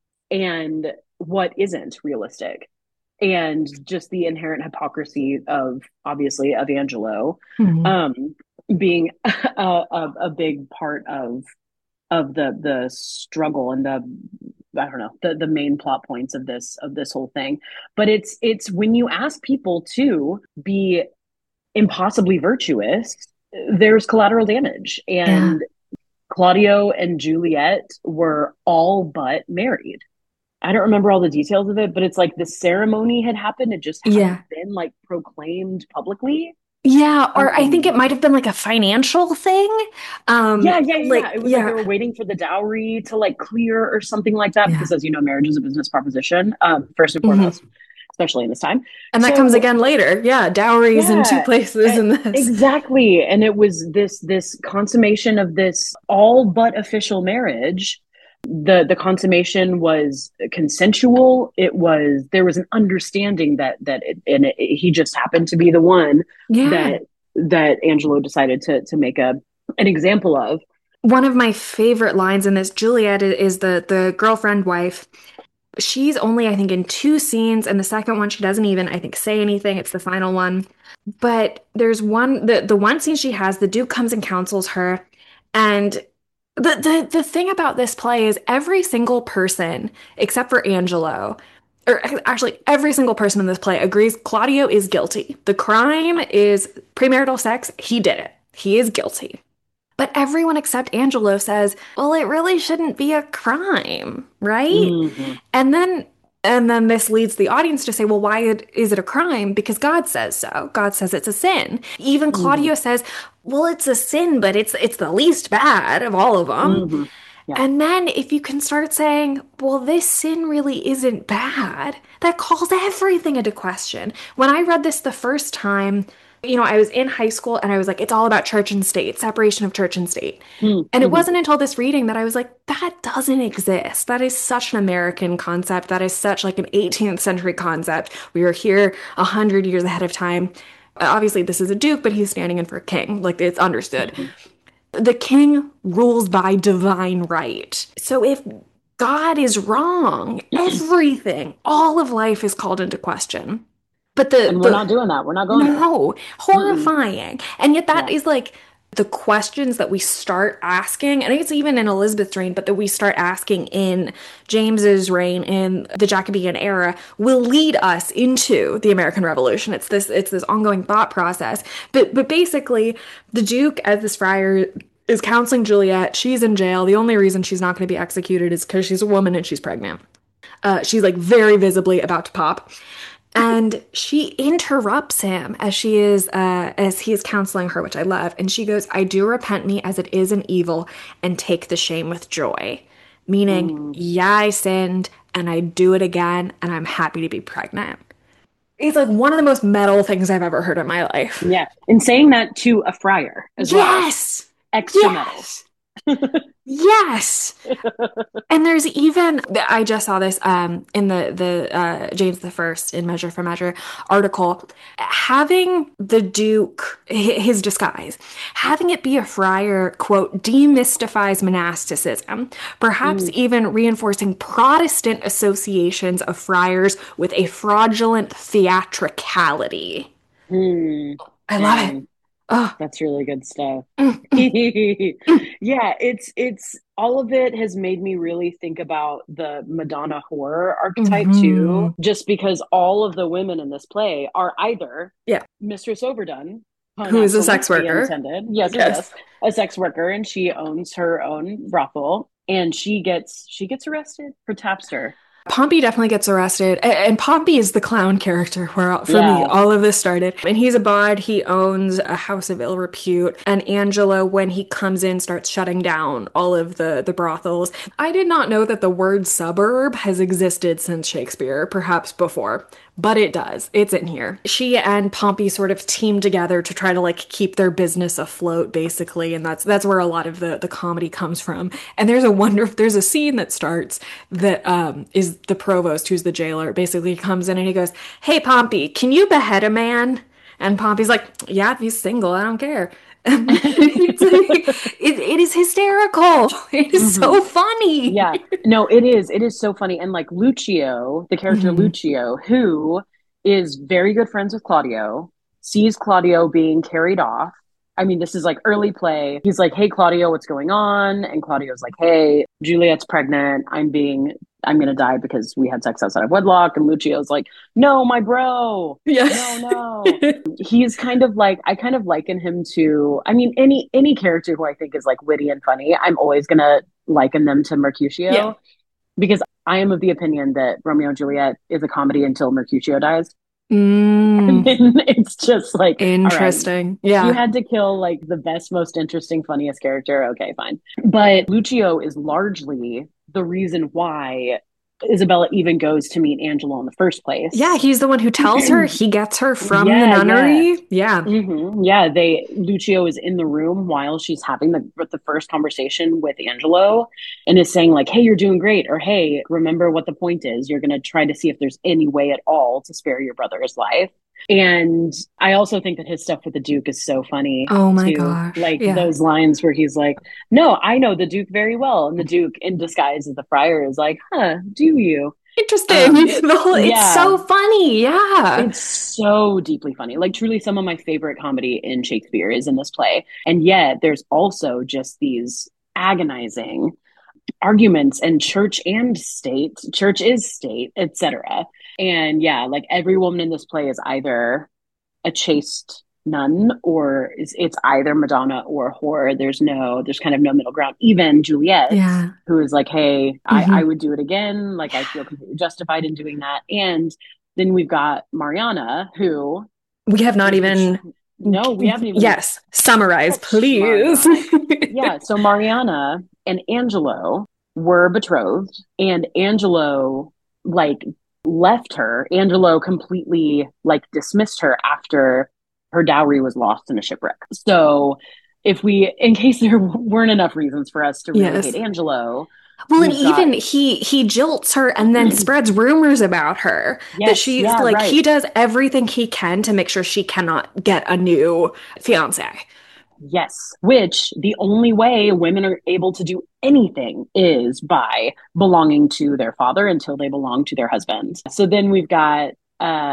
and what isn't realistic? And just the inherent hypocrisy of, obviously, of Angelo Mhm. um, being a, a, a big part of of the the struggle and the I don't know the the main plot points of this of this whole thing. But it's it's when you ask people to be impossibly virtuous, there's collateral damage. And yeah. Claudio and Juliet were all but married. I don't remember all the details of it, but it's like the ceremony had happened. It just hadn't Yeah. been like proclaimed publicly. Yeah, or I Um, think it might have been like a financial thing. Um, Yeah, yeah, yeah. like It was yeah, like they were waiting for the dowry to like clear or something like that. Yeah. Because as you know, marriage is a business proposition, um, first and Mhm. foremost, especially in this time. and that So- comes again later. Yeah, dowries in two Yeah, places in this. Exactly. And it was this this consummation of this all but official marriage. The the consummation was consensual. It was there was an understanding that that it, and it, he just happened to be the one Yeah. that that Angelo decided to to make a an example of. One of my favorite lines in this, Juliet is the the girlfriend wife. She's only, I think, in two scenes, and the second one she doesn't even, I think, say anything. It's the final one. But there's one, the the one scene she has, the Duke comes and counsels her, and the the the thing about this play is every single person, except for Angelo, or actually every single person in this play agrees Claudio is guilty. The crime is premarital sex. He did it. He is guilty. But everyone except Angelo says, well, it really shouldn't be a crime, right? Mhm. And then and then this leads the audience to say, well, why it- is it a crime? Because God says so. God says it's a sin. Even Claudio says, well, it's a sin, but it's it's the least bad of all of them. Mhm. Yeah. And then if you can start saying, well, this sin really isn't bad, that calls everything into question. When I read this the first time, you know, I was in high school and I was like, it's all about church and state, separation of church and state. Mhm. And it wasn't until this reading that I was like, that doesn't exist. That is such an American concept. That is such like an eighteenth century concept. We are here a hundred years ahead of time. Obviously, this is a duke, but he's standing in for a king. Like, it's understood. The king rules by divine right. So if God is wrong, everything, all of life is called into question. But the, And we're the not doing that. We're not going there. no, horrifying. And yet that Yeah. is like the questions that we start asking, and it's even in Elizabeth's reign, but that we start asking in James's reign, in the Jacobean era, will lead us into the American Revolution. It's this, it's this ongoing thought process. But, but basically, the Duke, as this friar, is counseling Juliet. She's in jail. The only reason she's not going to be executed is because she's a woman and she's pregnant. Uh, she's like very visibly about to pop. And she interrupts him as she is, uh, as he is counseling her, which I love. And she goes, "I do repent me as it is an evil and take the shame with joy." Meaning, mm. yeah, I sinned and I do it again and I'm happy to be pregnant. It's like one of the most metal things I've ever heard in my life. Yeah. And saying that to a friar as well. Yes. Extra yes. metal. Yes. And there's even, I just saw this um, in the, the uh, James the First in Measure for Measure article, having the Duke, his disguise, having it be a friar, quote, demystifies monasticism, perhaps mm. even reinforcing Protestant associations of friars with a fraudulent theatricality. Mm. I love mm. it. Oh, that's really good stuff. Yeah, it's it's all of it has made me really think about the Madonna horror archetype mm-hmm. too, just because all of the women in this play are either yeah. Mistress Overdone, who is a sex worker, intended. Yes, yes. yes, a sex worker, and she owns her own brothel, and she gets she gets arrested for tapster. Pompey definitely gets arrested, and Pompey is the clown character where, for yeah. me, all of this started. And he's a bod, he owns a house of ill repute, and Angelo, when he comes in, starts shutting down all of the, the brothels. I did not know that the word suburb has existed since Shakespeare, perhaps before, but it does. It's in here. She and Pompey sort of team together to try to like keep their business afloat, basically, and that's that's where a lot of the, the comedy comes from. And there's a wonder, there's a scene that starts that um, is the provost, who's the jailer, basically comes in and he goes, "Hey, Pompey, can you behead a man?" And Pompey's like, "Yeah, if he's single, I don't care." It's like, it, it is hysterical. It is mm-hmm. so funny. Yeah, no, it is. It is so funny. And like Lucio, the character mm-hmm. Lucio, who is very good friends with Claudio, sees Claudio being carried off. I mean, this is like early play. He's like, "Hey, Claudio, what's going on?" And Claudio's like, "Hey, Juliet's pregnant. I'm being, I'm going to die because we had sex outside of wedlock." And Lucio's like, "No, my bro. Yes. No, no." He's kind of like, I kind of liken him to, I mean, any, any character who I think is like witty and funny, I'm always going to liken them to Mercutio yeah. because I am of the opinion that Romeo and Juliet is a comedy until Mercutio dies. Mm. And it's just like interesting. Right, yeah. You had to kill like the best, most interesting, funniest character. Okay, fine. But Lucio is largely the reason why Isabella even goes to meet Angelo in the first place. Yeah, he's the one who tells her. He gets her from yeah, the nunnery. Yeah. Yeah. Mm-hmm. yeah. They Lucio is in the room while she's having the the first conversation with Angelo and is saying like, "Hey, you're doing great," or "Hey, remember what the point is. You're going to try to see if there's any way at all to spare your brother's life." And I also think that his stuff with the Duke is so funny. Oh my too. gosh. Like yeah. those lines where he's like, "No, I know the Duke very well." And the Duke in disguise as the friar is like, "Huh, do you?" Interesting. Um, the whole, it's yeah. so funny. Yeah. It's so deeply funny. Like truly some of my favorite comedy in Shakespeare is in this play. And yet there's also just these agonizing arguments and church and state, church is state, et cetera. And yeah, like every woman in this play is either a chaste nun or it's, it's either Madonna or whore. There's no, there's kind of no middle ground. Even Juliet, yeah. who is like, "Hey, mm-hmm. I, I would do it again. Like I feel completely justified in doing that." And then we've got Mariana, who we have not even. No, we haven't even. Yes, summarize, please. Yeah, so Mariana and Angelo were betrothed, and Angelo like left her. Angelo completely like dismissed her after her dowry was lost in a shipwreck. So if we, in case there weren't enough reasons for us to really yes. hate Angelo. Well, and got... even he he jilts her and then spreads rumors about her yes, that she's yeah, like, right. he does everything he can to make sure she cannot get a new fiance. Yes, which the only way women are able to do anything is by belonging to their father until they belong to their husband. So then we've got uh,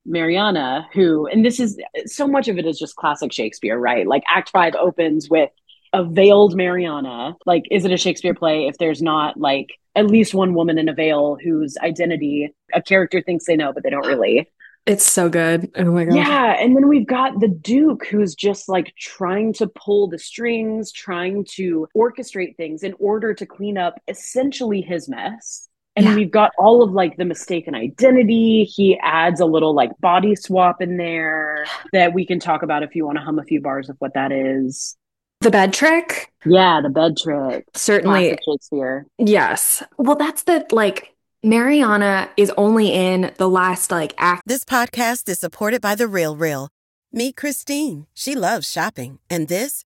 Mariana, who, and this is so much of it is just classic Shakespeare, right? Like Act Five opens with a veiled Mariana. Like, is it a Shakespeare play if there's not like at least one woman in a veil whose identity a character thinks they know, but they don't really? It's so good. Oh my gosh. Yeah. And then we've got the Duke who's just like trying to pull the strings, trying to orchestrate things in order to clean up essentially his mess. And Yeah. we've got all of like the mistaken identity. He adds a little like body swap in there that we can talk about if you want to hum a few bars of what that is. The bed trick? Yeah, the bed trick. Certainly. Classic Shakespeare. Yes. Well, that's the like Mariana is only in the last like act. This podcast is supported by The Real Real. Meet Christine. She loves shopping. And this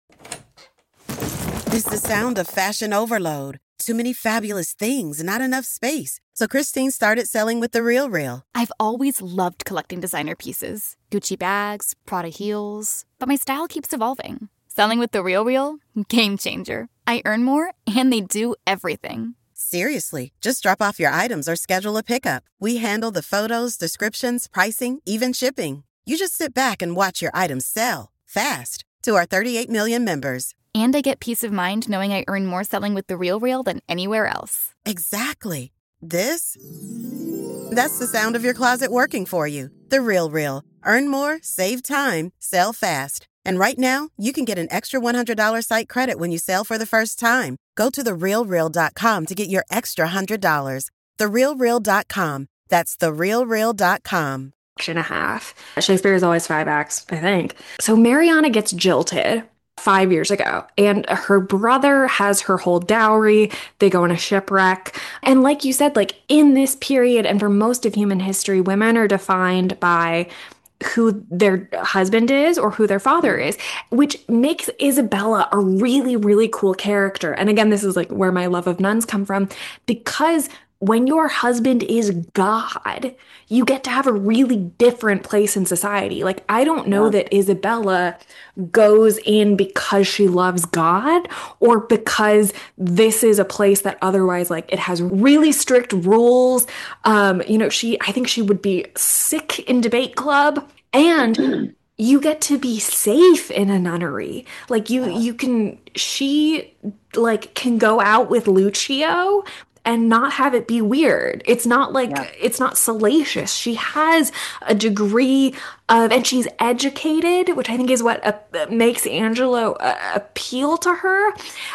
is the sound of fashion overload. Too many fabulous things, not enough space. So Christine started selling with The Real Real. I've always loved collecting designer pieces. Gucci bags, Prada heels. But my style keeps evolving. Selling with The Real Real? Game changer. I earn more and they do everything. Seriously, just drop off your items or schedule a pickup. We handle the photos, descriptions, pricing, even shipping. You just sit back and watch your items sell fast to our thirty-eight million members. And I get peace of mind knowing I earn more selling with The Real Real than anywhere else. Exactly. This? That's the sound of your closet working for you. The Real Real. Earn more, save time, sell fast. And right now, you can get an extra one hundred dollars site credit when you sell for the first time. Go to the real real dot com to get your extra one hundred dollars. the real real dot com. That's the real real dot com. And a half. Shakespeare is always five acts, I think. So Mariana gets jilted five years ago, and her brother has her whole dowry. They go on a shipwreck. And like you said, like in this period and for most of human history, women are defined by who their husband is or who their father is, which makes Isabella a really, really cool character. And again, this is like where my love of nuns come from, because when your husband is God, you get to have a really different place in society. Like, I don't know yeah. that Isabella goes in because she loves God or because this is a place that otherwise, like, it has really strict rules. Um, you know, she, I think she would be sick in debate club, and you get to be safe in a nunnery. Like, you, you can, she, like, can go out with Lucio and not have it be weird. It's not like, yeah. it's not salacious. She has a degree of, and she's educated, which I think is what uh, makes Angelo uh, appeal to her.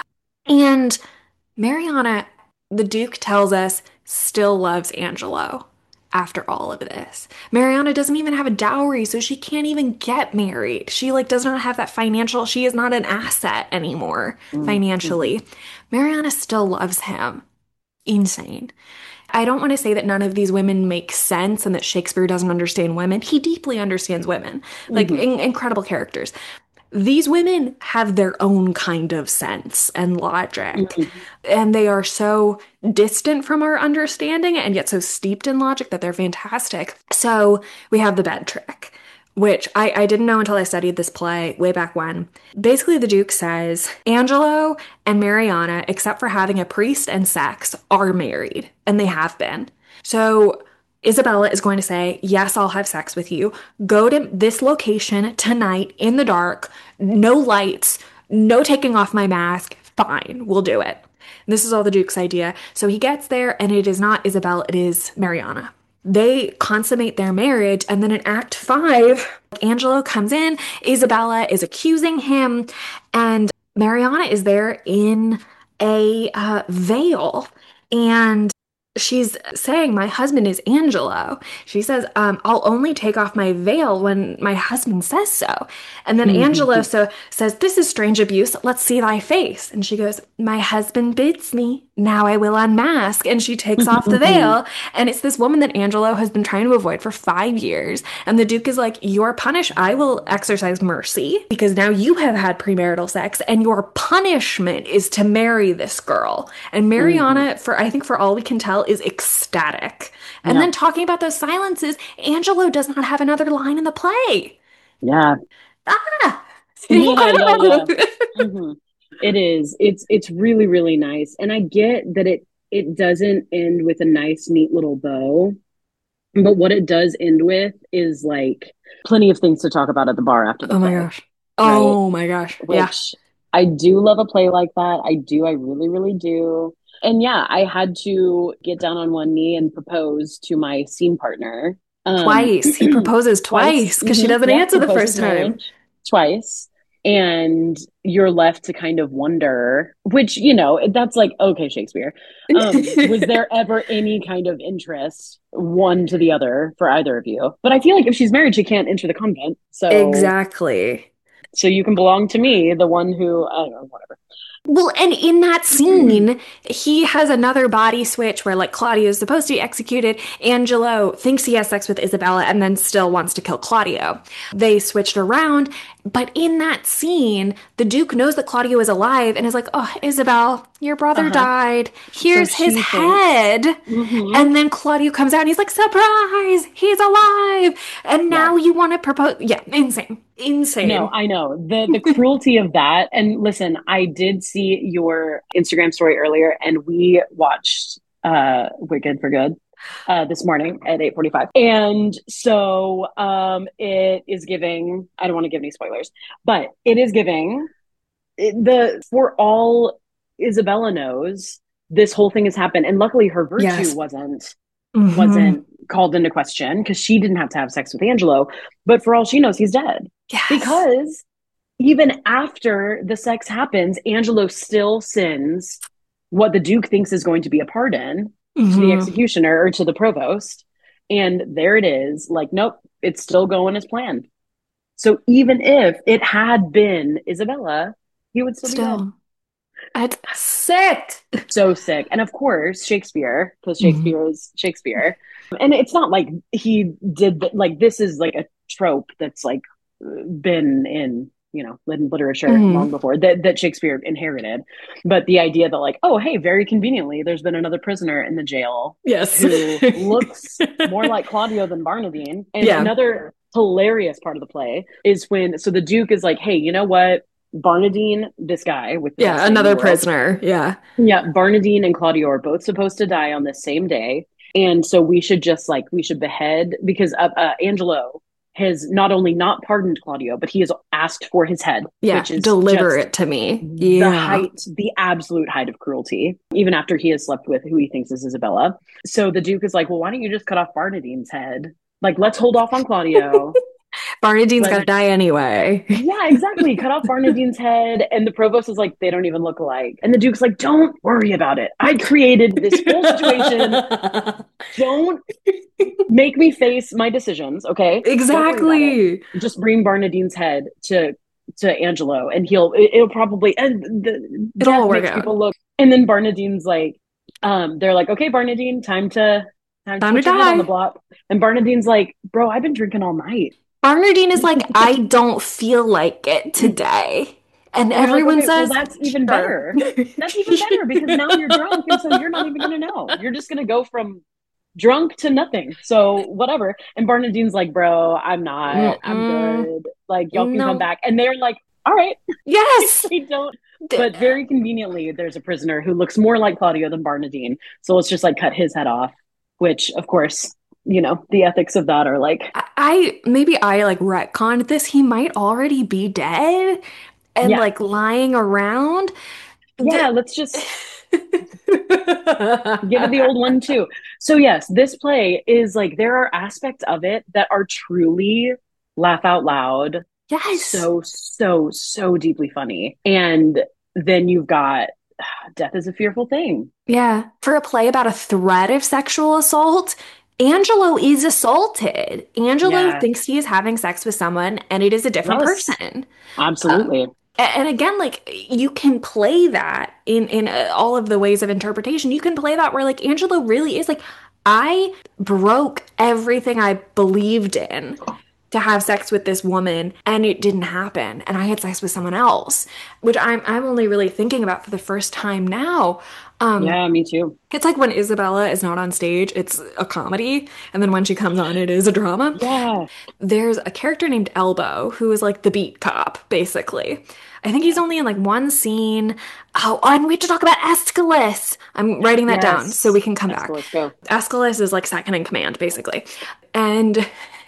And Mariana, the Duke tells us, still loves Angelo after all of this. Mariana doesn't even have a dowry, so she can't even get married. She like does not have that financial, she is not an asset anymore mm-hmm. financially. Mariana still loves him. Insane. I don't want to say that none of these women make sense and that Shakespeare doesn't understand women. He deeply understands women, like mm-hmm. in- incredible characters. These women have their own kind of sense and logic, mm-hmm. and they are so distant from our understanding and yet so steeped in logic that they're fantastic. So we have the bed trick, which I, I didn't know until I studied this play way back when. Basically, the Duke says, Angelo and Mariana, except for having a priest and sex, are married, and they have been. So Isabella is going to say, yes, I'll have sex with you. Go to this location tonight in the dark, no lights, no taking off my mask. Fine, we'll do it. And this is all the Duke's idea. So he gets there, and it is not Isabella, it is Mariana. They consummate their marriage, and then in Act Five, Angelo comes in, Isabella is accusing him, and Mariana is there in a uh, veil, and she's saying, my husband is Angelo. She says, um, I'll only take off my veil when my husband says so. And then mm-hmm. Angelo so, says, this is strange abuse. Let's see thy face. And she goes, my husband bids me. Now I will unmask. And she takes off the veil. And it's this woman that Angelo has been trying to avoid for five years. And the Duke is like, you're punished. I will exercise mercy because now you have had premarital sex and your punishment is to marry this girl. And Mariana, mm-hmm. for I think for all we can tell, is ecstatic. And yeah. then talking about those silences, Angelo does not have another line in the play. Yeah. Ah! Yeah, yeah, yeah. mm-hmm. It is. It's it's really, really nice. And I get that it it doesn't end with a nice, neat little bow. But what it does end with is like plenty of things to talk about at the bar after the Oh my play, gosh. right? Oh my gosh. Yeah. Which I do love a play like that. I do. I really, really do. And yeah, I had to get down on one knee and propose to my scene partner. Um, Twice. He proposes twice. twice because she Hmm. doesn't Yeah, answer the first proposes time. marriage twice. And you're left to kind of wonder, which, you know, that's like, okay, Shakespeare. Um, was there ever any kind of interest one to the other for either of you? But I feel like if she's married, she can't enter the convent. So Exactly. so you can belong to me, the one who, I don't know, whatever. Well, and in that scene, he has another body switch where, like, Claudio is supposed to be executed. Angelo thinks he has sex with Isabella and then still wants to kill Claudio. They switched around, but in that scene, the Duke knows that Claudio is alive and is like, oh, Isabel, your brother Uh-huh. died. Here's So his she thinks- head. Mhm. And then Claudio comes out and he's like, surprise, he's alive. And now you want to propose. Yeah, insane. Insane. No, I know. The the cruelty of that. And listen, I did see your Instagram story earlier, and we watched uh Wicked for Good uh this morning at eight forty-five. And so um it is giving, I don't want to give any spoilers, but it is giving it, the for all Isabella knows, this whole thing has happened. And luckily her virtue Yes. wasn't Mhm. wasn't called into question because she didn't have to have sex with Angelo. But for all she knows, he's dead. Yes. Because even after the sex happens, Angelo still sends what the Duke thinks is going to be a pardon to the Mhm. executioner or to the provost. And there it is. Like, nope, it's still going as planned. So even if it had been Isabella, he would still, be dead. Still. It's sick. So sick. And of course, Shakespeare, because Mhm. Shakespeare is Shakespeare. And it's not like he did, th- like, this is like a trope that's like been in, you know, in literature Mhm. long before that, that Shakespeare inherited. But the idea that, like, oh, hey, very conveniently, there's been another prisoner in the jail Yes. who looks more like Claudio than Barnardine. And Yeah. another hilarious part of the play is when, so the Duke is like, hey, you know what? Barnardine, this guy with the best Yeah, name in the another world. prisoner. Yeah. Yeah, Barnardine and Claudio are both supposed to die on the same day. And so we should just like, we should behead because uh, uh, Angelo has not only not pardoned Claudio, but he has asked for his head. Yeah. Which is Deliver just it to me. the Yeah. height, the absolute height of cruelty, even after he has slept with who he thinks is Isabella. So the Duke is like, well, why don't you just cut off Barnardine's head? Like, let's hold off on Claudio. Barnardine's But- got to die anyway. Yeah, exactly. Cut off Barnardine's head. And the provost is like, they don't even look alike. And the Duke's like, don't worry about it. I created this whole situation. Don't make me face my decisions, okay? Don't worry about Exactly. it. Just bring Barnardine's head to to Angelo, and he'll it, it'll probably and the It'll all death work makes out. people look. And then Barnardine's like, um, they're like, okay, Barnardine, time to time, Time to to put your head die. on the block. And Barnardine's like, bro, I've been drinking all night. Barnardine is like, I don't feel like it today. And And they're like, everyone okay, well, says, that's even "Sure." better. That's even better because now you're drunk, and so you're not even gonna know. You're just gonna go from drunk to nothing. So whatever. And Barnardine's like, bro, I'm not. I'm Mm-mm. good. Like, y'all can No. come back. And they're like, all right. Yes. They don't. But very conveniently, there's a prisoner who looks more like Claudio than Barnardine. So let's just like cut his head off. Which, of course, you know, the ethics of that are like, I I- maybe I like retconned this. He might already be dead and Yeah. like lying around. yeah, let's just give it the old one too. So yes, this play is like, there are aspects of it that are truly laugh out loud, Yes. so so so deeply funny. And then you've got death is a fearful thing. Yeah. For a play about a threat of sexual assault, Angelo is assaulted. Angelo Yeah. thinks he is having sex with someone and it is a different Yes. person. Absolutely. A- And again, like you can play that in in uh, all of the ways of interpretation. You can play that where like Angelo really is like, I broke everything I believed in to have sex with this woman and it didn't happen and I had sex with someone else, which I'm I'm only really thinking about for the first time now. Um, Yeah, me too. it's like when Isabella is not on stage, it's a comedy, and then when she comes on, it is a drama. Yeah. There's a character named Elbow who is like the beat cop, basically. I think he's only in like one scene. Oh, and we have to talk about Aeschylus. I'm writing that down Yes. so we can come Let's back. go, let's go. Aeschylus is like second in command, basically. And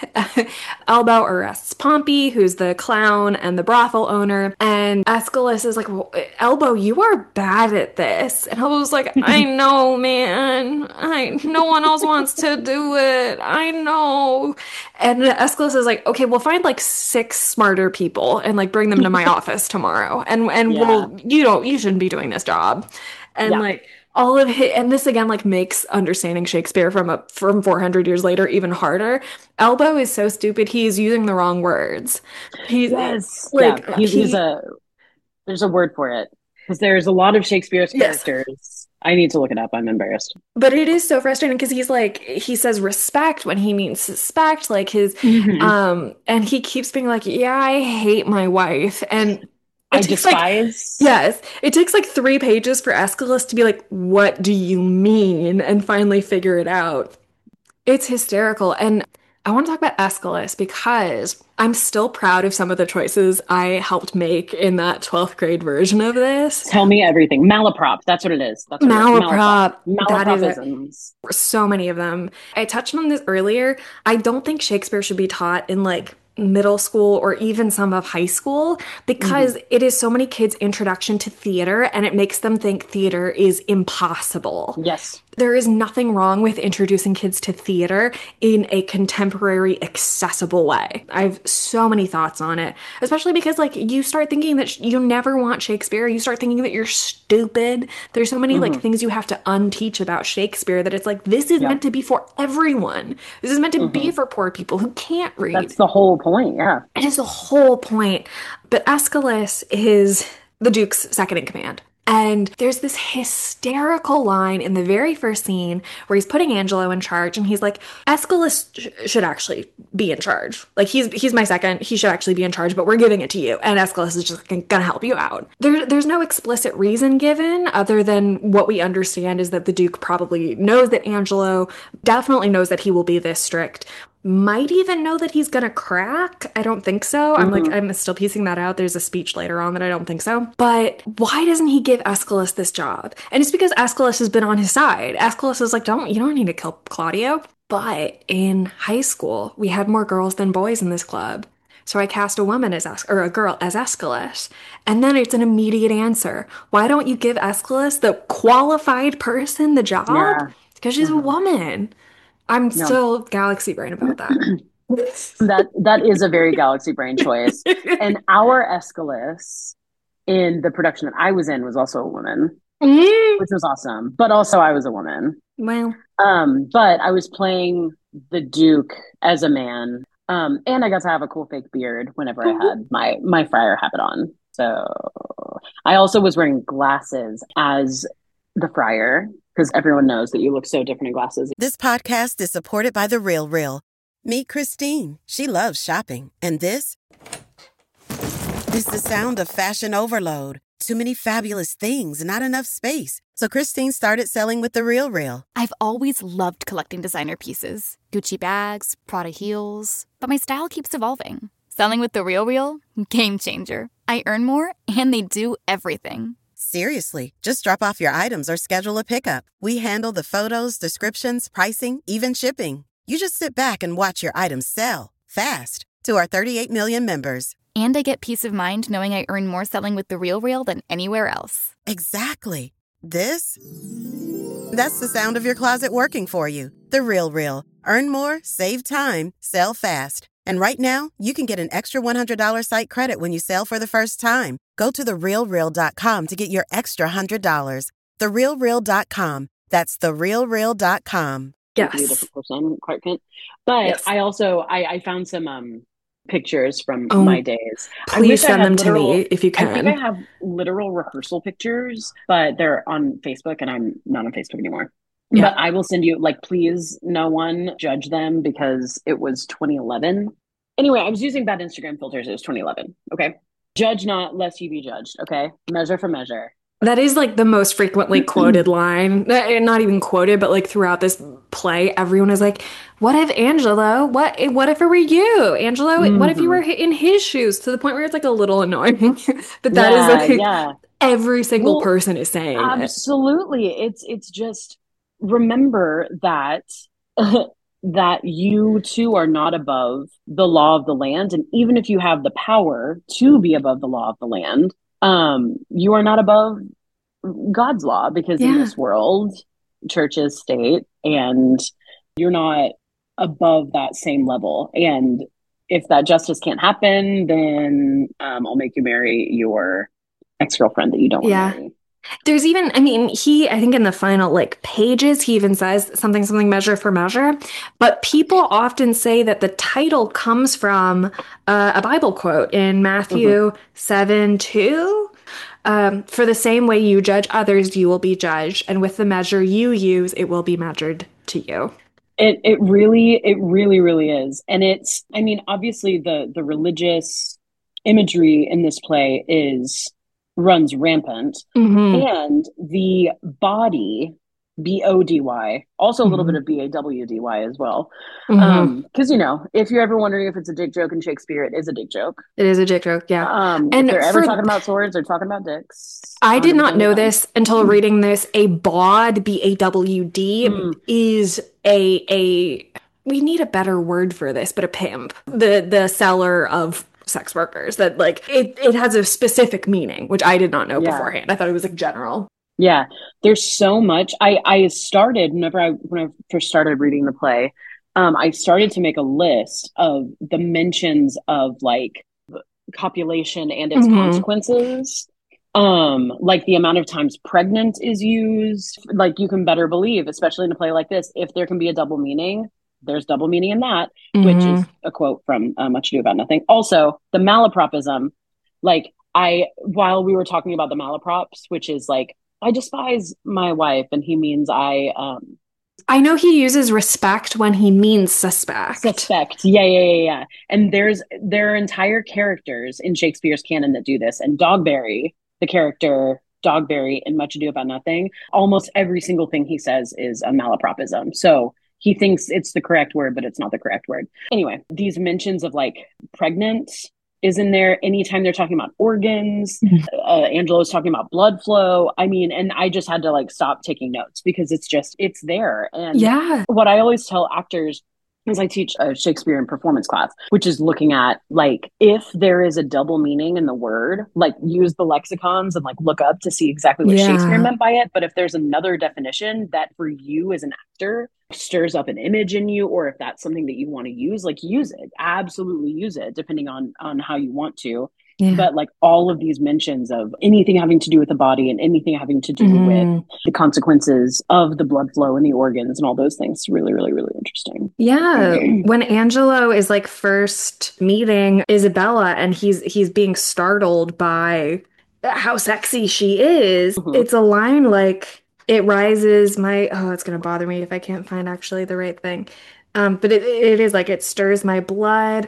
Elbow arrests Pompey, who's the clown and the brothel owner. And Aeschylus is like, well, Elbow, you are bad at this. And Elbow was like, I know, man. I no one else wants to do it. I know. And Aeschylus is like, okay, we'll find like six smarter people and like bring them to my office tomorrow. And and Yeah. we'll you don't you shouldn't be doing this job. And Yeah. like all of it, and this again like makes understanding Shakespeare from a from four hundred years later even harder. Elbow is so stupid, he's using the wrong words. He's Yes. like yeah. He's, he, he's a, there's a word for it. Because there's a lot of Shakespeare's Yes. characters. I need to look it up. I'm embarrassed. but it is so frustrating because he's like he says respect when he means suspect, like his Mhm. um and he keeps being like, yeah, I hate my wife. And I it takes like despise. yes, it takes like three pages for Aeschylus to be like, what do you mean? And finally figure it out. It's hysterical. And I want to talk about Aeschylus because I'm still proud of some of the choices I helped make in that twelfth grade version of this. Tell me everything. Malaprop. That's what it is. That's what Malaprop. It is. Malaprop. That is it. Malapropisms. So many of them. I touched on this earlier. I don't think Shakespeare should be taught in like middle school or even some of high school because Mm-hmm. it is so many kids' introduction to theater and it makes them think theater is impossible. Yes. There is nothing wrong with introducing kids to theater in a contemporary, accessible way. I have so many thoughts on it, especially because, like, you start thinking that sh- you never want Shakespeare. You start thinking that you're stupid. There's so many, like, things you have to unteach about Shakespeare that it's like, this is Yeah. meant to be for everyone. This is meant to be for poor people who can't read. That's the whole point. Yeah. It is the whole point. But Aeschylus is the Duke's second in command. And there's this hysterical line in the very first scene where he's putting Angelo in charge, and he's like, Aeschylus sh- should actually be in charge. Like, he's he's my second. He should actually be in charge, but we're giving it to you. And Aeschylus is just g- gonna help you out. There, there's no explicit reason given other than what we understand is that the Duke probably knows that Angelo definitely knows that he will be this strict. Might even know that he's gonna crack. I don't think so. I'm like, I'm still piecing that out. There's a speech later on that I don't think so. But why doesn't he give Aeschylus this job? And it's because Aeschylus has been on his side. Aeschylus is like, don't, you don't need to kill Claudio. But in high school, we had more girls than boys in this club. So I cast a woman as Aes- or a girl as Aeschylus. And then it's an immediate answer. Why don't you give Aeschylus, the qualified person, the job? Yeah. Because she's a woman. I'm still galaxy brain about that. That that is a very galaxy brain choice. And our Aeschylus in the production that I was in was also a woman, Mm. which was awesome. But also I was a woman. Well, Um, but I was playing the Duke as a man. Um, and I got to have a cool fake beard whenever I had my my friar habit on. So I also was wearing glasses as the friar because everyone knows that you look so different in glasses. This podcast is supported by The Real Real. Meet Christine. She loves shopping. And this is the sound of fashion overload. Too many fabulous things, not enough space. So Christine started selling with The Real Real. I've always loved collecting designer pieces, Gucci bags, Prada heels, but my style keeps evolving. Selling with The Real Real? Game changer. I earn more, and they do everything. Seriously, just drop off your items or schedule a pickup. We handle the photos, descriptions, pricing, even shipping. You just sit back and watch your items sell fast to our thirty-eight million members. And I get peace of mind knowing I earn more selling with The Real Real than anywhere else. Exactly. This? That's the sound of your closet working for you. The Real Real. Earn more, save time, sell fast. And right now, you can get an extra one hundred dollars site credit when you sell for the first time. Go to the real real dot com to get your extra one hundred dollars. the real real dot com. That's the real real dot com. yes. Beautiful person, Clark Kent. But Yes. I also I, I found some um pictures from Oh, my days. I Please wish I send had them to literal- me if you I think I can. have literal rehearsal pictures, but they're on Facebook and I'm not on Facebook anymore. Yeah. But I will send you, like, please, no one judge them because it was twenty eleven. Anyway, I was using bad Instagram filters. It was twenty eleven. Okay. Judge not lest you be judged. Okay. Measure for measure. That is like the most frequently quoted line. Uh, Not even quoted, but like throughout this play, everyone is like, "What if Angelo? What what if it were you, Angelo? What if you were Mm-hmm. in his shoes?" To the point where it's like a little annoying. But that is Yeah, like yeah. every single Well, person is saying it. absolutely. It's it's just remember that that you too are not above the law of the land, and even if you have the power to be above the law of the land, um, you are not above God's law because in Yeah. this world, church is state, and you're not above that same level. And if that justice can't happen, then um, I'll make you marry your ex-girlfriend that you don't want to Yeah. marry. There's even, I mean, he, I think in the final like pages, he even says something, something measure for measure. But people often say that the title comes from uh, a Bible quote in Matthew Mm-hmm. seven two. Um, for the same way you judge others, you will be judged. And with the measure you use, it will be measured to you. It it really it really really is, and it's I mean obviously the the religious imagery in this play is runs rampant, Hmm. and the body B O D Y also a little bit Hmm. of B A W D Y as well, Hmm. um because you know if you're ever wondering if it's a dick joke in Shakespeare, it is a dick joke. It is a dick joke, yeah. Um, if And they're ever for talking about swords, they're talking about dicks I on did not everything they've know done. this until reading this. A bod, B A W D, Mm, is a a we need a better word for this, but a pimp. The the seller of sex workers. That like it it has a specific meaning, which I did not know yeah. beforehand. I thought it was like general. Yeah, there's so much. I I started whenever I when I first started reading the play, um, I started to make a list of the mentions of like copulation and its Hmm. consequences. Um, like the amount of times pregnant is used. Like you can better believe, especially in a play like this, if there can be a double meaning, there's double meaning in that, which Hmm. is a quote from uh, Much Ado About Nothing. Also, the malapropism, like I, while we were talking about the malaprops, which is like I despise my wife, and he means I um I know he uses respect when he means suspect. suspect. Yeah, yeah, yeah, yeah. And there's there are entire characters in Shakespeare's canon that do this. And Dogberry, the character Dogberry in Much Ado About Nothing, almost every single thing he says is a malapropism. So he thinks it's the correct word, but it's not the correct word. Anyway, these mentions of like pregnant is in there anytime they're talking about organs. Uh, Angelo's talking about blood flow. I mean, and I just had to like stop taking notes because it's just, it's there. And Yeah. what I always tell actors is I teach a Shakespeare in performance class, which is looking at like if there is a double meaning in the word, like use the lexicons and like look up to see exactly what Shakespeare Yeah. meant by it. But if there's another definition that for you as an actor stirs up an image in you, or if that's something that you want to use, like use it. Absolutely use it, depending on on how you want to. Yeah. But like all of these mentions of anything having to do with the body and anything having to do with Mhm. the consequences of the blood flow and the organs and all those things, really, really, really interesting. Yeah, when Angelo is like first meeting Isabella and he's he's being startled by how sexy she is, Mhm. it's a line like it rises my oh, it's gonna bother me if I can't find actually the right thing. Um, but it it is like it stirs my blood.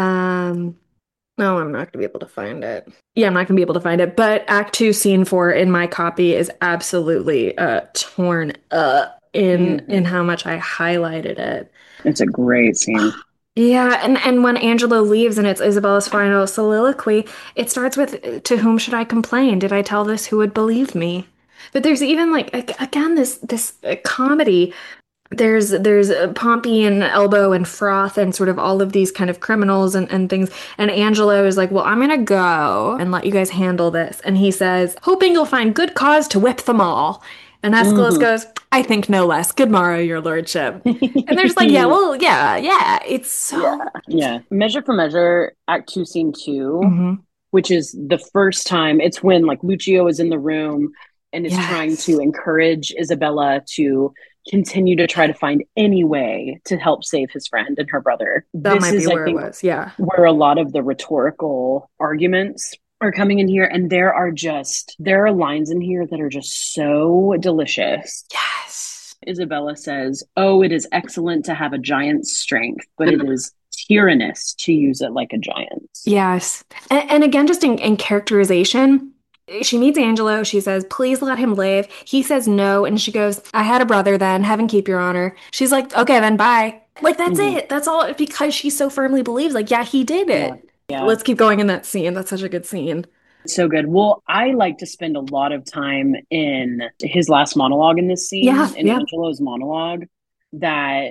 Um, no, I'm not gonna be able to find it. Yeah, I'm not gonna be able to find it. But Act Two, Scene Four in my copy is absolutely uh torn up in in Mhm. how much I highlighted it. It's a great scene. Yeah, and and when Angelo leaves and it's Isabella's final soliloquy, it starts with, "To whom should I complain? Did I tell this who would believe me?" But there's even like ag- again this this uh, comedy. There's there's uh, Pompey and Elbow and Froth and sort of all of these kind of criminals and, and things. And Angelo is like, "Well, I'm gonna go and let you guys handle this." And he says, "Hoping you'll find good cause to whip them all." And Aeschylus Mhm. goes, "I think no less. Good morrow, your lordship." And they're just like, "Yeah, well, yeah, yeah." It's Yeah, so. yeah. Measure for Measure, Act Two, Scene Two, Mhm. which is the first time. It's when like Lucio is in the room and is trying to Yes. encourage Isabella to continue to try to find any way to help save his friend and her brother. That This might be is, I where it think, was. Yeah. where a lot of the rhetorical arguments are coming in here. And there are just, there are lines in here that are just so delicious. Yes. Isabella says, "Oh, it is excellent to have a giant's strength, but it is tyrannous to use it like a giant. Yes. And, and again, just in, in characterization, she meets Angelo. She says, please let him live. He says no. And she goes, I had a brother then. Heaven keep your honor. She's like, okay, then bye. Like, that's Mhm. it. That's all, because she so firmly believes, like, yeah, he did it. Yeah. Yeah. Let's keep going in that scene. That's such a good scene. So good. Well, I like to spend a lot of time in his last monologue in this scene, Yeah, in yeah. Angelo's monologue, that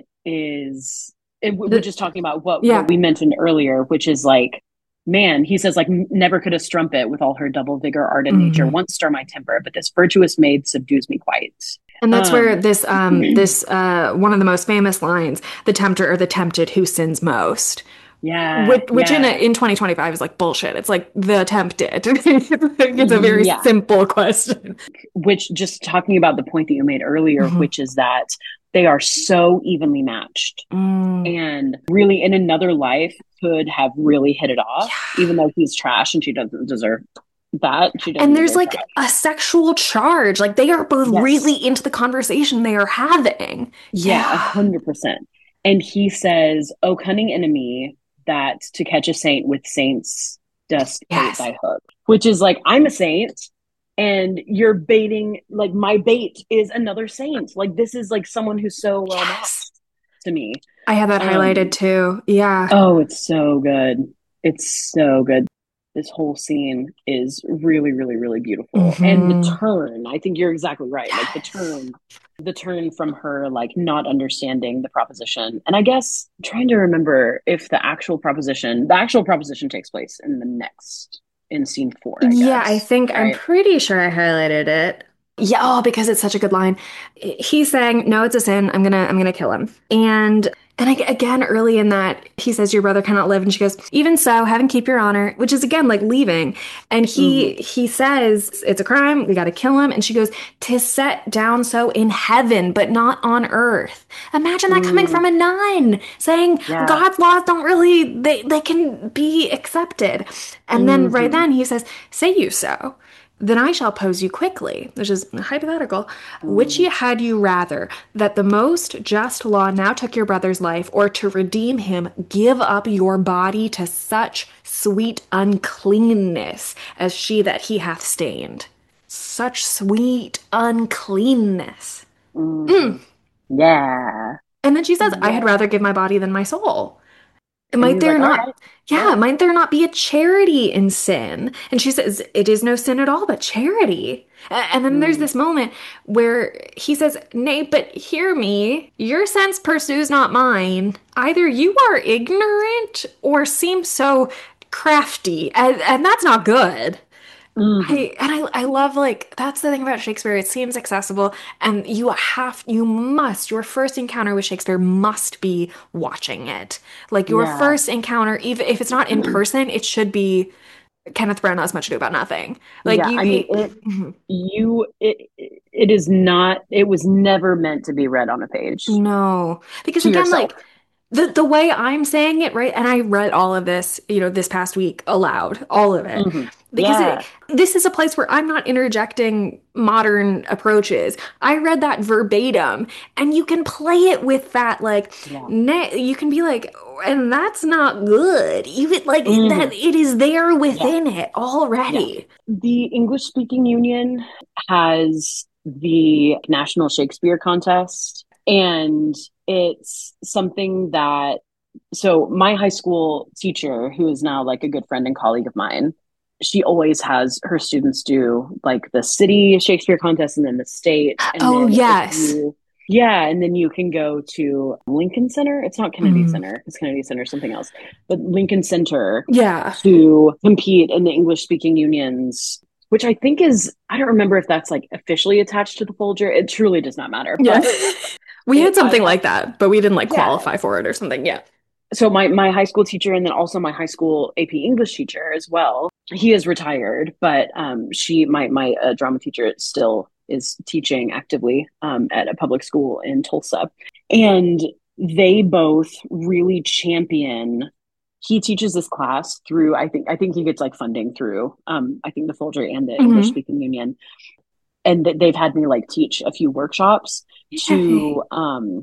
is, it, The- we're just talking about what, Yeah. what we mentioned earlier, which is like, man, he says, like, never could a strumpet with all her double vigor, art, and nature Mhm. once stir my temper, but this virtuous maid subdues me quite. And that's Um, where this, um, this, uh, one of the most famous lines, the tempter or the tempted who sins most. Yeah. Which, which yeah. in a, in twenty twenty-five is like bullshit. It's like the tempted. It's a very Yeah. simple question. Which, just talking about the point that you made earlier, Mhm. which is that they are so evenly matched. Mm. And really, in another life, could have really hit it off, Yeah. even though he's trash and she doesn't deserve that. She doesn't And there's deserve like trash. a sexual charge. Like they are both Yes. really into the conversation they are having. Yeah, a hundred percent. And he says, "O cunning enemy, that to catch a saint with saints dost bait Yes. thy hook," which is like, I'm a saint, and you're baiting. Like my bait is another saint. Like this is like someone who's so well Yes. matched to me. I have that Um, highlighted too. Yeah. Oh, it's so good. It's so good. This whole scene is really, really, really beautiful. And the Mhm. turn, I think you're exactly right. Like the turn, the turn from her like not understanding the proposition. And I guess I'm trying to remember if the actual proposition, the actual proposition takes place in the next, in scene four, I Yeah, guess. I think I'm Right? pretty sure I highlighted it. Yeah, oh, because it's such a good line. He's saying, "No, it's a sin. I'm gonna, I'm gonna kill him." And and I, again, early in that, he says, "Your brother cannot live," and she goes, "Even so, heaven keep your honor," which is again like leaving. And he he says, "It's a crime. We got to kill him." And she goes, "'Tis set down so in heaven, but not on earth." Imagine that coming Mm. from a nun saying Yeah. God's laws don't really they they can be accepted. And then right Mhm. then he says, "Say you so. Then I shall pose you quickly," which is hypothetical. "Which ye had you rather, that the most just law now took your brother's life, or to redeem him, give up your body to such sweet uncleanness as she that he hath stained?" Such sweet uncleanness. Mhm. Yeah. And then she says, "I had Yeah. rather give my body than my soul." And Might he's there like, all not, right. yeah, Yeah. might there not be a charity in sin? And she says, "It is no sin at all, but charity." A- And then there's Mm. this moment where he says, "Nay, but hear me, your sense pursues not mine. Either you are ignorant or seem so crafty, and, and that's not good." Mhm. I and I I love like that's the thing about Shakespeare. It seems accessible, and you have you must your first encounter with Shakespeare must be watching it. Like your Yeah. first encounter, even if it's not in person, it should be Kenneth Branagh Has Much Ado About Nothing. Like Yeah, you, I mean, it, Mhm. you, it, it is not, it was never meant to be read on a page No, because to again, yourself. like the the way I'm saying it, right? And I read all of this, you know, this past week aloud, all of it. Mhm. Because Yeah. it, this is a place where I'm not interjecting modern approaches. I read that verbatim, and you can play it with that, like, Yeah. ne- you can be like, and that's not good. You could, like Mhm. that. It is there within it already. The English Speaking Union has the National Shakespeare Contest, and it's something that, so my high school teacher, who is now like a good friend and colleague of mine, she always has her students do like the city Shakespeare contest and then the state. And Oh, then if yes. you- yeah, and then you can go to Lincoln Center. It's not Kennedy Mhm. Center. It's Kennedy Center, something else. But Lincoln Center Yeah. to compete in the English speaking unions, which I think is, I don't remember if that's like officially attached to the Folger. It truly does not matter. Yeah. But We had it- something I- like that, but we didn't like Yeah. qualify for it or something. Yeah. so my, my high school teacher, and then also my high school A P English teacher as well, he is retired, but um, she, my, my uh, drama teacher still is teaching actively um, at a public school in Tulsa. And they both really champion, he teaches this class through, I think, I think he gets like funding through, um, I think the Folger and the Mhm. English Speaking Union. And th- they've had me like teach a few workshops to, um,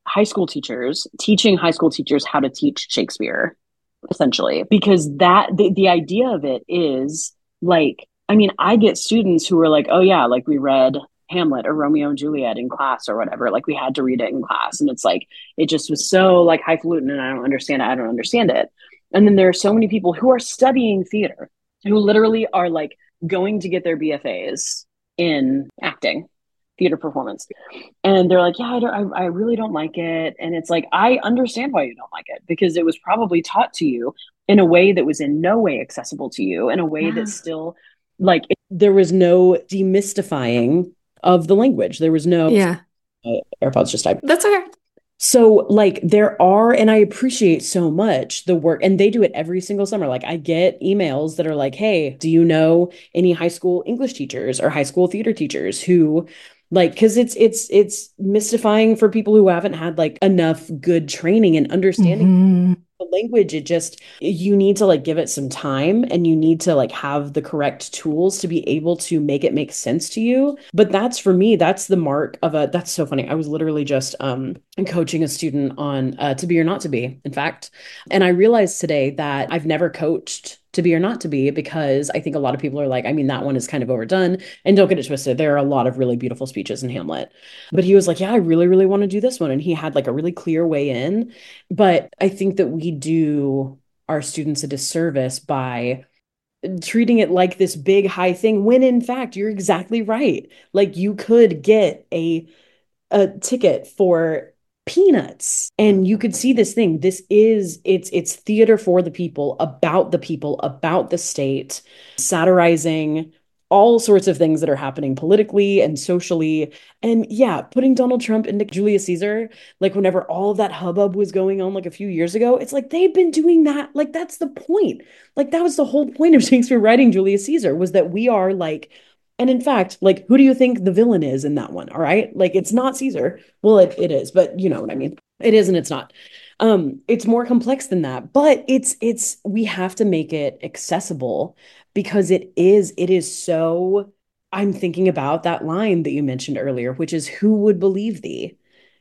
high school teachers, teaching high school teachers how to teach Shakespeare, essentially, because that the, the idea of it is like, I mean, I get students who are like, oh yeah, like we read Hamlet or Romeo and Juliet in class or whatever, like we had to read it in class. And it's like, it just was so like highfalutin and I don't understand it. I don't understand it. And then there are so many people who are studying theater who literally are like going to get their B F As in acting, theater performance. And they're like, yeah, I, don't, I, I really don't like it. And it's like, I understand why you don't like it, because it was probably taught to you in a way that was in no way accessible to you, in a way yeah. that still like, it, there was no demystifying of the language. There was no, yeah. Uh, AirPods just died. That's okay. So like there are, and I appreciate so much the work, and they do it every single summer. Like I get emails that are like, hey, do you know any high school English teachers or high school theater teachers who like, because it's it's it's mystifying for people who haven't had like enough good training and understanding mm-hmm. the language. It just, you need to like give it some time, and you need to like have the correct tools to be able to make it make sense to you. But that's, for me, that's the mark of a, that's so funny. I was literally just um coaching a student on uh, To Be or Not to Be, in fact. And I realized today that I've never coached To Be or Not to Be, because I think a lot of people are like, I mean, that one is kind of overdone. And don't get it twisted, there are a lot of really beautiful speeches in Hamlet. But he was like, yeah, I really, really want to do this one. And he had like a really clear way in. But I think that we do our students a disservice by treating it like this big high thing, when in fact, you're exactly right. Like you could get a a ticket for peanuts and you could see this thing. This is, it's it's theater for the people, about the people, about the state, satirizing all sorts of things that are happening politically and socially. And yeah, putting Donald Trump into Julius Caesar, like whenever all of that hubbub was going on like a few years ago, it's like they've been doing that. Like that's the point. Like that was the whole point of Shakespeare writing Julius Caesar, was that we are like, and in fact, like, who do you think the villain is in that one? All right. Like, it's not Caesar. Well, it, it is, but you know what I mean? It is and it's not. Um, it's more complex than that, but it's, it's, we have to make it accessible, because it is, it is so, I'm thinking about that line that you mentioned earlier, which is, who would believe thee?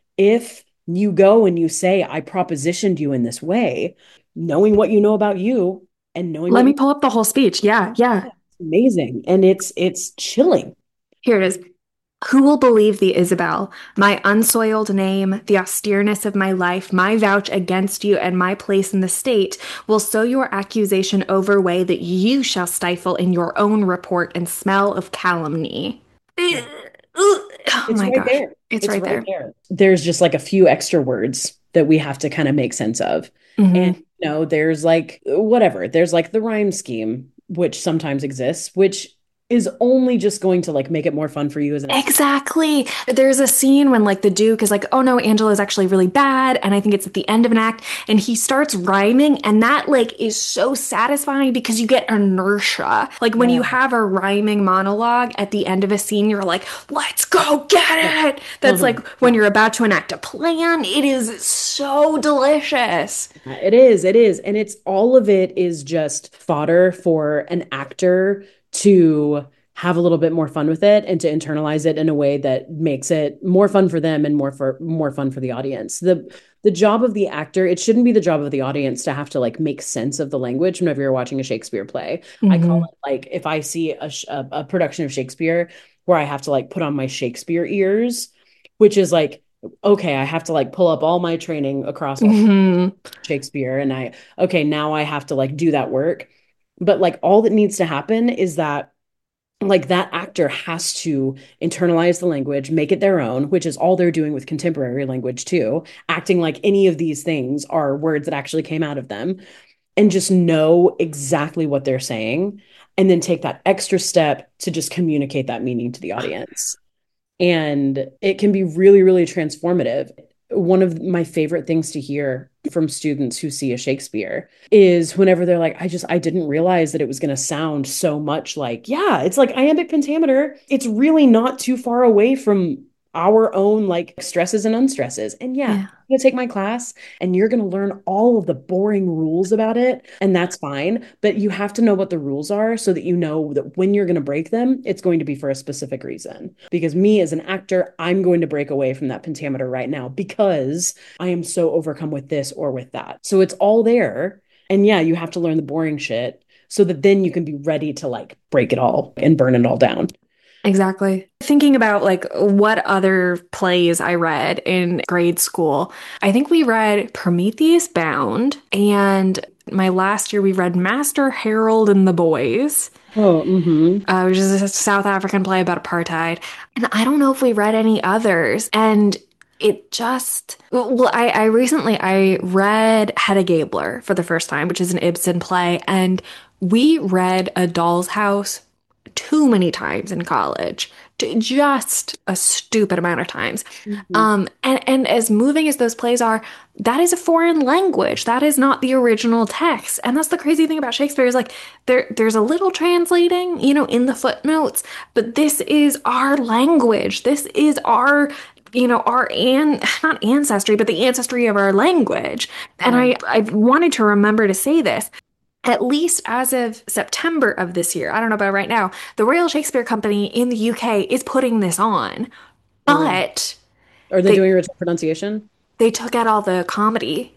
If you go and you say, I propositioned you in this way, knowing what you know about you and knowing. Let me you- pull up the whole speech. Yeah. Yeah. Amazing. And it's it's chilling. Here it is. Who will believe thee, Isabel? My unsoiled name, the austereness of my life, my vouch against you, and my place in the state will so your accusation overweigh that you shall stifle in your own report and smell of calumny. Yeah. Oh it's my right gosh. There. It's, it's right, right there. there. There's just like a few extra words that we have to kind of make sense of. Mm-hmm. And you know, there's like whatever. There's like the rhyme scheme, which sometimes exists, which is only just going to like make it more fun for you as an exactly. There's a scene when like the Duke is like, oh no, Angela is actually really bad, and I think it's at the end of an act, and he starts rhyming, and that like is so satisfying because you get inertia. Like when yeah. you have a rhyming monologue at the end of a scene, you're like, let's go get it. That's mm-hmm. like when you're about to enact a plan. It is so delicious. It is, it is. And it's all of it is just fodder for an actor to have a little bit more fun with it and to internalize it in a way that makes it more fun for them and more for more fun for the audience. The the job of the actor, it shouldn't be the job of the audience to have to like make sense of the language whenever you're watching a Shakespeare play. Mm-hmm. I call it like, if I see a, a, a production of Shakespeare where I have to like put on my Shakespeare ears, which is like, okay, I have to like pull up all my training across mm-hmm. Shakespeare, and I, okay, now I have to like do that work. But like all that needs to happen is that like that actor has to internalize the language, make it their own, which is all they're doing with contemporary language too, acting like any of these things are words that actually came out of them, and just know exactly what they're saying, and then take that extra step to just communicate that meaning to the audience. And it can be really, really transformative. One of my favorite things to hear from students who see a Shakespeare is whenever they're like, I just, I didn't realize that it was going to sound so much like, yeah, it's like iambic pentameter. It's really not too far away from our own like stresses and unstresses. And yeah, Yeah. I'm gonna take my class and you're gonna learn all of the boring rules about it, and that's fine. But you have to know what the rules are so that you know that when you're gonna break them, it's going to be for a specific reason. Because me as an actor, I'm going to break away from that pentameter right now because I am so overcome with this or with that. So it's all there. And yeah, you have to learn the boring shit so that then you can be ready to like break it all and burn it all down. Exactly. Thinking about like what other plays I read in grade school, I think we read Prometheus Bound, and my last year we read Master Harold and the Boys, Oh, mm-hmm. uh, which is a South African play about apartheid. And I don't know if we read any others. And it just, well, I, I recently, I read Hedda Gabler for the first time, which is an Ibsen play. And we read A Doll's House too many times in college, just a stupid amount of times. Mm-hmm. Um, and, and as moving as those plays are, that is a foreign language. That is not the original text. And that's the crazy thing about Shakespeare is like there there's a little translating, you know, in the footnotes, but this is our language. This is our you know, our an not ancestry, but the ancestry of our language. And I, I wanted to remember to say this. At least as of September of this year, I don't know about right now, the Royal Shakespeare Company in the U K is putting this on. But Are they, they- doing original pronunciation? they took out all the comedy.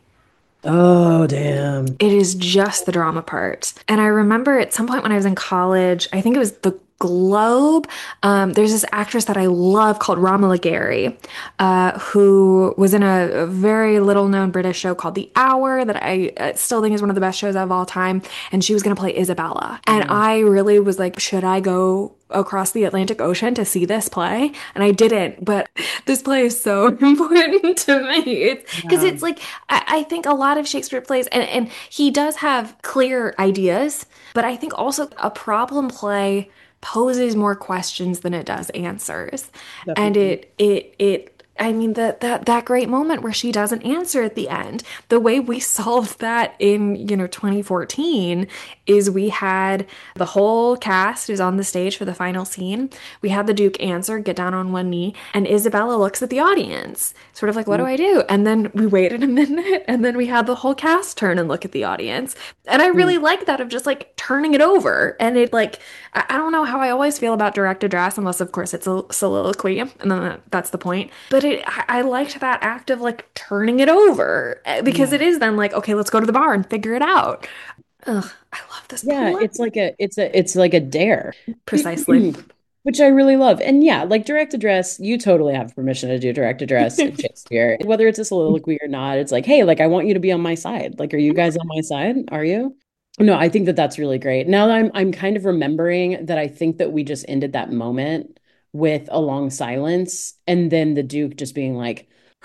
Oh, damn. It is just the drama part. And I remember at some point when I was in college, I think it was the Globe. Um, there's this actress that I love called Romola Gary, uh, who was in a, a very little known British show called The Hour that I uh, still think is one of the best shows of all time. And she was going to play Isabella. And Mm. I really was like, should I go across the Atlantic Ocean to see this play? And I didn't, but this play is so important to me. Because Yeah. it's like, I, I think a lot of Shakespeare plays, and, and he does have clear ideas, but I think also a problem play poses more questions than it does answers. And Definitely. it, it, it, I mean, that, that, that great moment where she doesn't answer at the end, the way we solved that in, you know, twenty fourteen is we had the whole cast is on the stage for the final scene. We had the Duke answer, get down on one knee, and Isabella looks at the audience, sort of like, what do I do? And then we waited a minute, and then we had the whole cast turn and look at the audience. And I really like that of just like turning it over. And it like, I, I don't know how I always feel about direct address, unless of course it's a soliloquy, and then that, that's the point. But it, I, I liked that act of like turning it over eh, because Yeah. it is then like, okay, let's go to the bar and figure it out. Ugh, I love this Yeah, play. it's like a it's a it's like a dare. Precisely. Which I really love. And yeah, like direct address, you totally have permission to do direct address in Shakespeare. Whether it's a soliloquy or not, it's like, hey, like I want you to be on my side. Like, are you guys on my side? Are you? No, I think that that's really great. Now that I'm I'm kind of remembering that I think that we just ended that moment with a long silence and then the Duke just being like,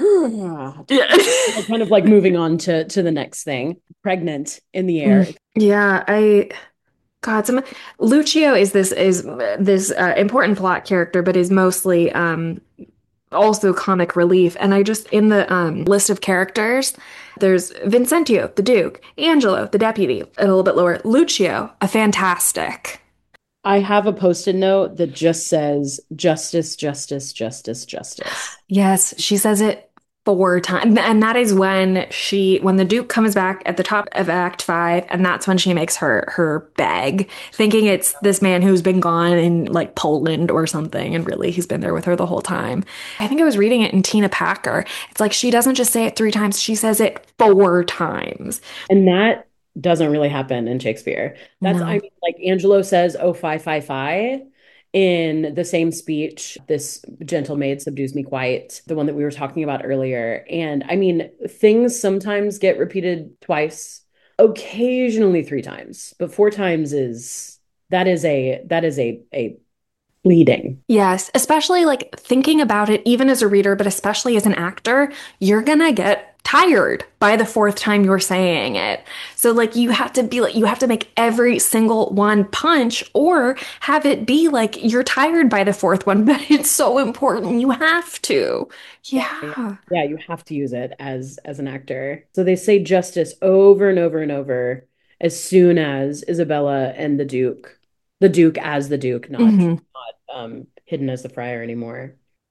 Yeah. kind of like moving on to to the next thing. Pregnant in the air. Yeah, I God, some Lucio is this is this uh, important plot character, but is mostly um also comic relief. And I just in the um list of characters, there's Vincentio, the Duke, Angelo, the deputy, and a little bit lower, Lucio, a fantastic. I have a post-it note that just says justice, justice, justice, justice. Yes, she says it four times. And that is when she, when the Duke comes back at the top of Act Five, and that's when she makes her her beg, thinking it's this man who's been gone in like Poland or something, and really he's been there with her the whole time. I think I was reading it in Tina Packer. It's like she doesn't just say it three times, she says it four times. And that doesn't really happen in Shakespeare. That's, No. I mean, like Angelo says, oh, fi, fi, fi, in the same speech, this gentle maid subdues me quite, the one that we were talking about earlier. And I mean, things sometimes get repeated twice, occasionally three times, but four times is, that is a, that is a, a bleeding. Yes, especially like thinking about it, even as a reader, but especially as an actor, you're gonna get tired by the fourth time you're saying it. So like you have to be like, you have to make every single one punch or have it be like you're tired by the fourth one, but it's so important. You have to. Yeah. Yeah, you have to use it as as an actor. So they say justice over and over and over as soon as Isabella and the Duke, the Duke as the Duke, not Mhm. not um hidden as the friar anymore.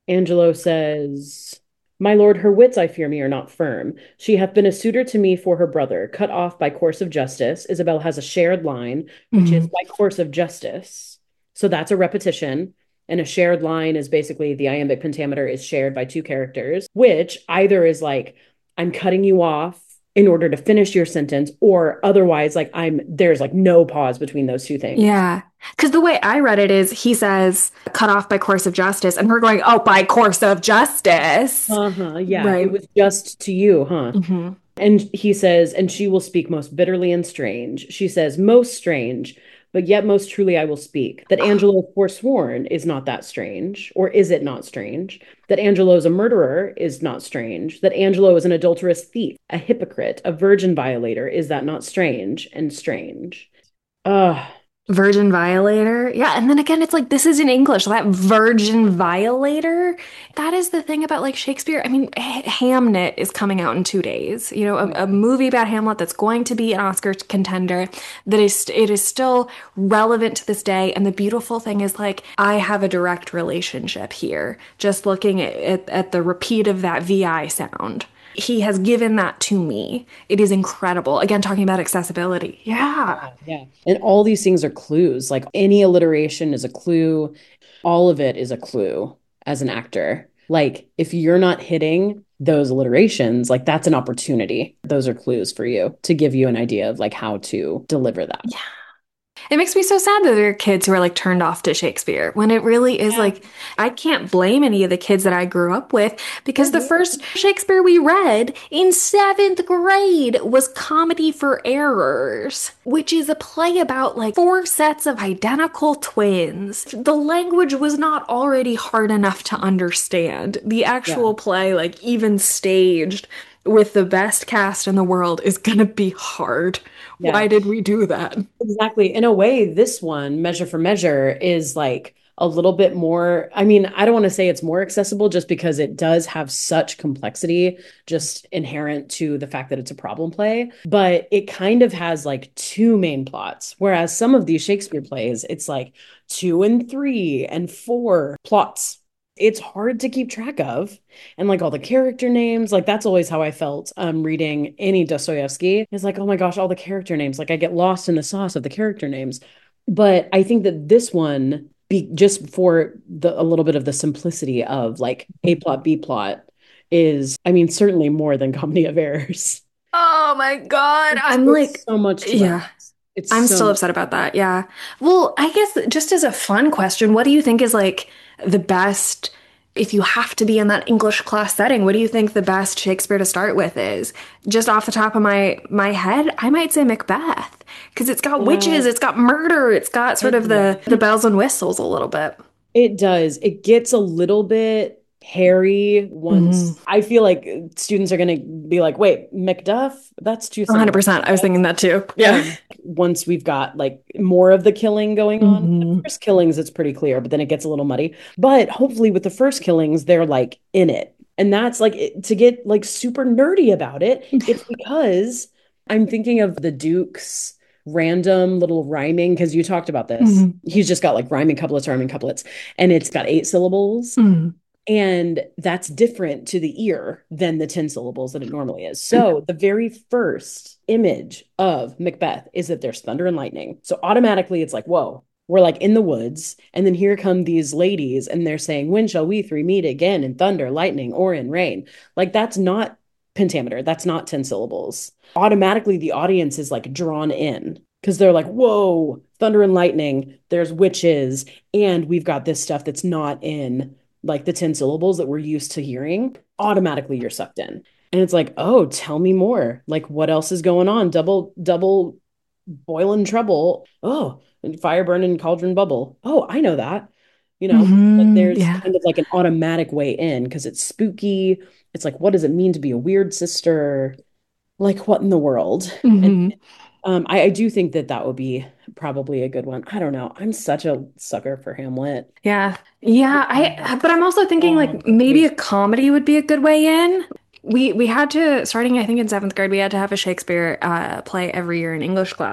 Angelo says, My lord, her wits, I fear me, are not firm. She hath been a suitor to me for her brother, cut off by course of justice. Isabel has a shared line, which is Mhm. by course of justice. So that's a repetition. And a shared line is basically the iambic pentameter is shared by two characters, which either is like, I'm cutting you off in order to finish your sentence, or otherwise, like I'm there's like no pause between those two things. Yeah. Because the way I read it is he says, cut off by course of justice. And we're going, oh, by course of justice. Uh-huh. Yeah, Right. it was just to you, huh? hmm And he says, and she will speak most bitterly and strange. She says, most strange, but yet most truly I will speak. That Angelo forsworn is not that strange, or is it not strange? That Angelo is a murderer is not strange. That Angelo is an adulterous thief, a hypocrite, a virgin violator, is that not strange and strange? Ugh. Virgin violator. Yeah. And then again, it's like, this is in English. That virgin violator. That is the thing about like Shakespeare. I mean, H- Hamnet is coming out in two days. You know, a, a movie about Hamlet that's going to be an Oscar contender, that is, it is still relevant to this day. And the beautiful thing is like, I have a direct relationship here, just looking at, at, at the repeat of that V I sound. He has given that to me. It is incredible. Again, talking about accessibility. Yeah. Yeah. And all these things are clues. Like any alliteration is a clue. All of it is a clue as an actor. Like if you're not hitting those alliterations, like that's an opportunity. Those are clues for you to give you an idea of like how to deliver that. Yeah. It makes me so sad that there are kids who are like turned off to Shakespeare when it really is Yeah. like, I can't blame any of the kids that I grew up with because the first Shakespeare we read in seventh grade was Comedy for Errors, which is a play about like four sets of identical twins. The language was not already hard enough to understand. The actual Yeah. play, like even staged with the best cast in the world, is gonna be hard. Yeah. Why did we do that? Exactly. In a way, this one, Measure for Measure, is like a little bit more. I mean, I don't want to say it's more accessible just because it does have such complexity just inherent to the fact that it's a problem play, but it kind of has like two main plots. Whereas some of these Shakespeare plays, it's like two and three and four plots. It's hard to keep track of. And like all the character names, like that's always how I felt um reading any Dostoevsky. It's like, oh my gosh, all the character names. Like I get lost in the sauce of the character names. But I think that this one, be just for the a little bit of the simplicity of like A plot, B plot, is, I mean, certainly more than Comedy of Errors. Oh my God. It's, I'm it's like, so much to yeah, us. It's I'm so still much. upset about that. Yeah. Well, I guess just as a fun question, what do you think is like the best, if you have to be in that English class setting, what do you think the best Shakespeare to start with is? Just off the top of my my head, I might say Macbeth, because it's got witches, Yeah. it's got murder, it's got sort It of the the bells and whistles a little bit. It does. It gets a little bit hairy once. Mhm. I feel like students are going to be like, wait, Macduff? That's too similar. one hundred percent. I was thinking that too. Yeah. Once we've got like more of the killing going on. Mhm. The first killings, it's pretty clear, but then it gets a little muddy. But hopefully with the first killings, they're like in it. And that's like it, to get like super nerdy about it. It's because I'm thinking of the Duke's random little rhyming, because you talked about this. Mhm. He's just got like rhyming couplets, rhyming couplets, and it's got eight syllables. Mhm. And that's different to the ear than the ten syllables that it normally is. So the very first image of Macbeth is that there's thunder and lightning. So automatically it's like, whoa, we're like in the woods. And then here come these ladies and they're saying, when shall we three meet again in thunder, lightning, or in rain? Like that's not pentameter. That's not ten syllables. Automatically the audience is like drawn in because they're like, whoa, thunder and lightning, there's witches. And we've got this stuff that's not in like the ten syllables that we're used to hearing. Automatically you're sucked in. And it's like, oh, tell me more. Like what else is going on? Double, double boiling trouble. Oh, fire burning cauldron bubble. Oh, I know that. You know, Mhm. but there's Yeah. kind of like an automatic way in because it's spooky. It's like, what does it mean to be a weird sister? Like, what in the world? And Mhm. um, I, I do think that that would be probably a good one. I don't know. I'm such a sucker for Hamlet. Yeah. Yeah, I but I'm also thinking like maybe a comedy would be a good way in. We we had to starting I think in seventh grade we had to have a Shakespeare uh play every year in English class.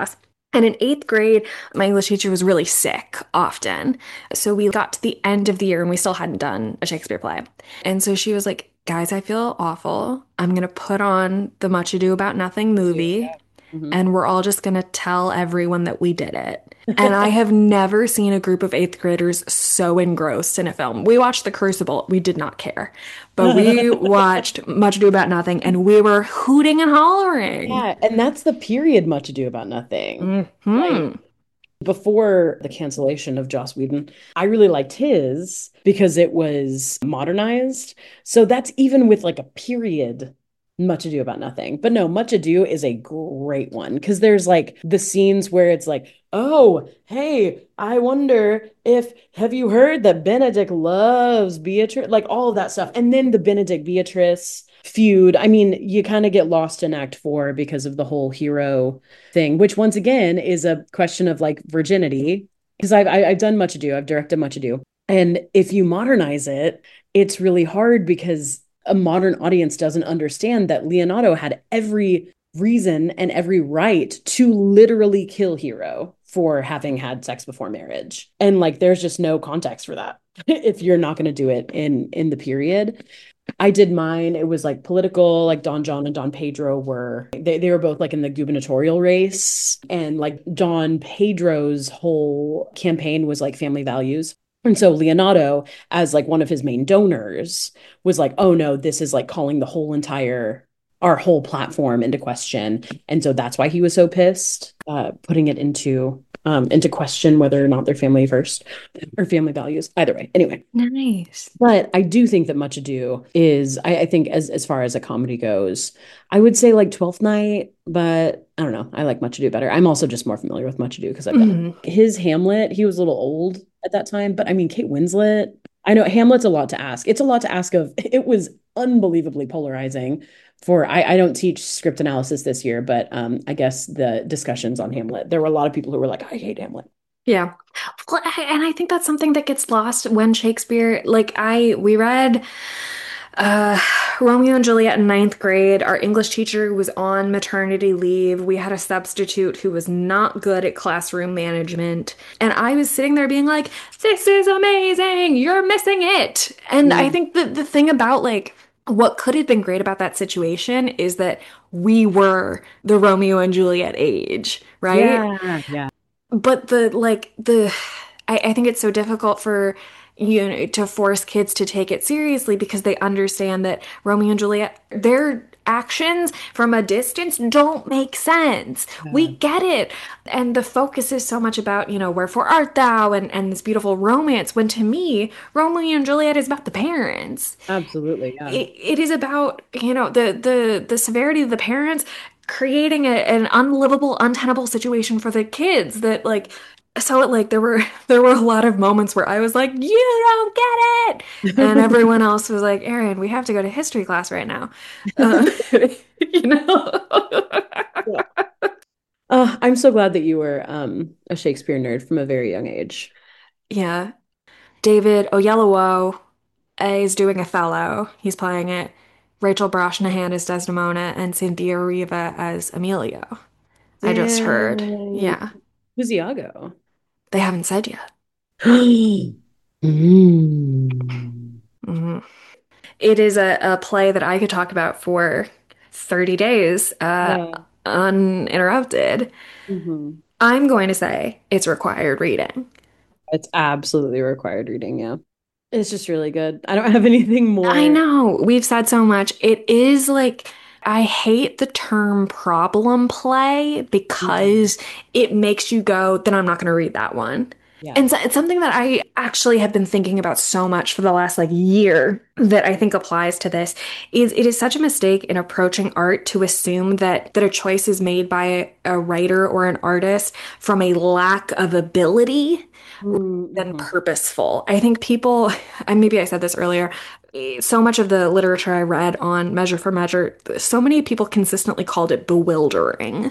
And in eighth grade, my English teacher was really sick often. So we got to the end of the year and we still hadn't done a Shakespeare play. And so she was like, guys, I feel awful. I'm going to put on the Much Ado About Nothing movie. Mm-hmm. And we're all just going to tell everyone that we did it. And I have never seen a group of eighth graders so engrossed in a film. We watched The Crucible. We did not care. But we watched Much Ado About Nothing and we were hooting and hollering. Yeah, and that's the period Much Ado About Nothing. Mm-hmm. Like, before the cancellation of Joss Whedon, I really liked his because it was modernized. So that's even with like a period Much Ado About Nothing. But no, Much Ado is a great one because there's like the scenes where it's like, oh, hey, I wonder if, have you heard that Benedict loves Beatrice? Like all of that stuff. And then the Benedict Beatrice feud. I mean, you kind of get lost in Act Four because of the whole hero thing, which once again is a question of like virginity. Because I've, I've done Much Ado, I've directed Much Ado. And if you modernize it, it's really hard because a modern audience doesn't understand that Leonardo had every reason and every right to literally kill Hero for having had sex before marriage. And like, there's just no context for that if you're not going to do it in, in the period. I did mine. It was like political, like Don John and Don Pedro were, they, they were both like in the gubernatorial race. And like Don Pedro's whole campaign was like family values. And so Leonardo, as like one of his main donors, was like, oh no, this is like calling the whole entire, our whole platform into question. And so that's why he was so pissed, uh, putting it into um, into question whether or not they're family first or family values. Either way. Anyway. Nice. But I do think that Much Ado is, I, I think as, as far as a comedy goes, I would say like Twelfth Night, but I don't know. I like Much Ado better. I'm also just more familiar with Much Ado because I've done mm-hmm. his Hamlet. He was a little old at that time, but I mean, Kate Winslet, I know Hamlet's a lot to ask. It's a lot to ask of, it was unbelievably polarizing for, I, I don't teach script analysis this year, but um, I guess the discussions on Hamlet, there were a lot of people who were like, I hate Hamlet. Yeah. Well, and I think that's something that gets lost when Shakespeare, like I, we read uh, Romeo and Juliet in ninth grade. Our English teacher was on maternity leave. We had a substitute who was not good at classroom management. And I was sitting there being like, this is amazing. You're missing it. And mm. I think that the thing about like, what could have been great about that situation is that we were the Romeo and Juliet age, right? Yeah, yeah. But the, like, the, I, I think it's so difficult for, you know, to force kids to take it seriously because they understand that Romeo and Juliet, their actions from a distance don't make sense. Yeah. We get it. And the focus is so much about, you know, wherefore art thou and, and this beautiful romance, when to me, Romeo and Juliet is about the parents. Absolutely, yeah. It, it is about, you know, the, the, the severity of the parents creating a, an unlivable, untenable situation for the kids that, like, so it, like, there were there were a lot of moments where I was like, you don't get it! And everyone else was like, Erin, we have to go to history class right now. Uh, you know? Yeah. Uh, I'm so glad that you were um, a Shakespeare nerd from a very young age. Yeah. David Oyelowo is doing Othello. He's playing it. Rachel Brosnahan as Desdemona and Cynthia Riva as Emilio. I just heard. Yeah. Who's Iago? They haven't said yet. mm. mm-hmm. It is a, a play that I could talk about for thirty days uh, yeah. uninterrupted. Mm-hmm. I'm going to say it's required reading. It's absolutely required reading, yeah. It's just really good. I don't have anything more. I know. We've said so much. It is like, I hate the term problem play because mm-hmm. it makes you go, then I'm not going to read that one. Yeah. And so it's something that I actually have been thinking about so much for the last like year that I think applies to this is it is such a mistake in approaching art to assume that that a choice is made by a, a writer or an artist from a lack of ability mm-hmm. than purposeful. I think people, and maybe I said this earlier, so much of the literature I read on Measure for Measure, so many people consistently called it bewildering.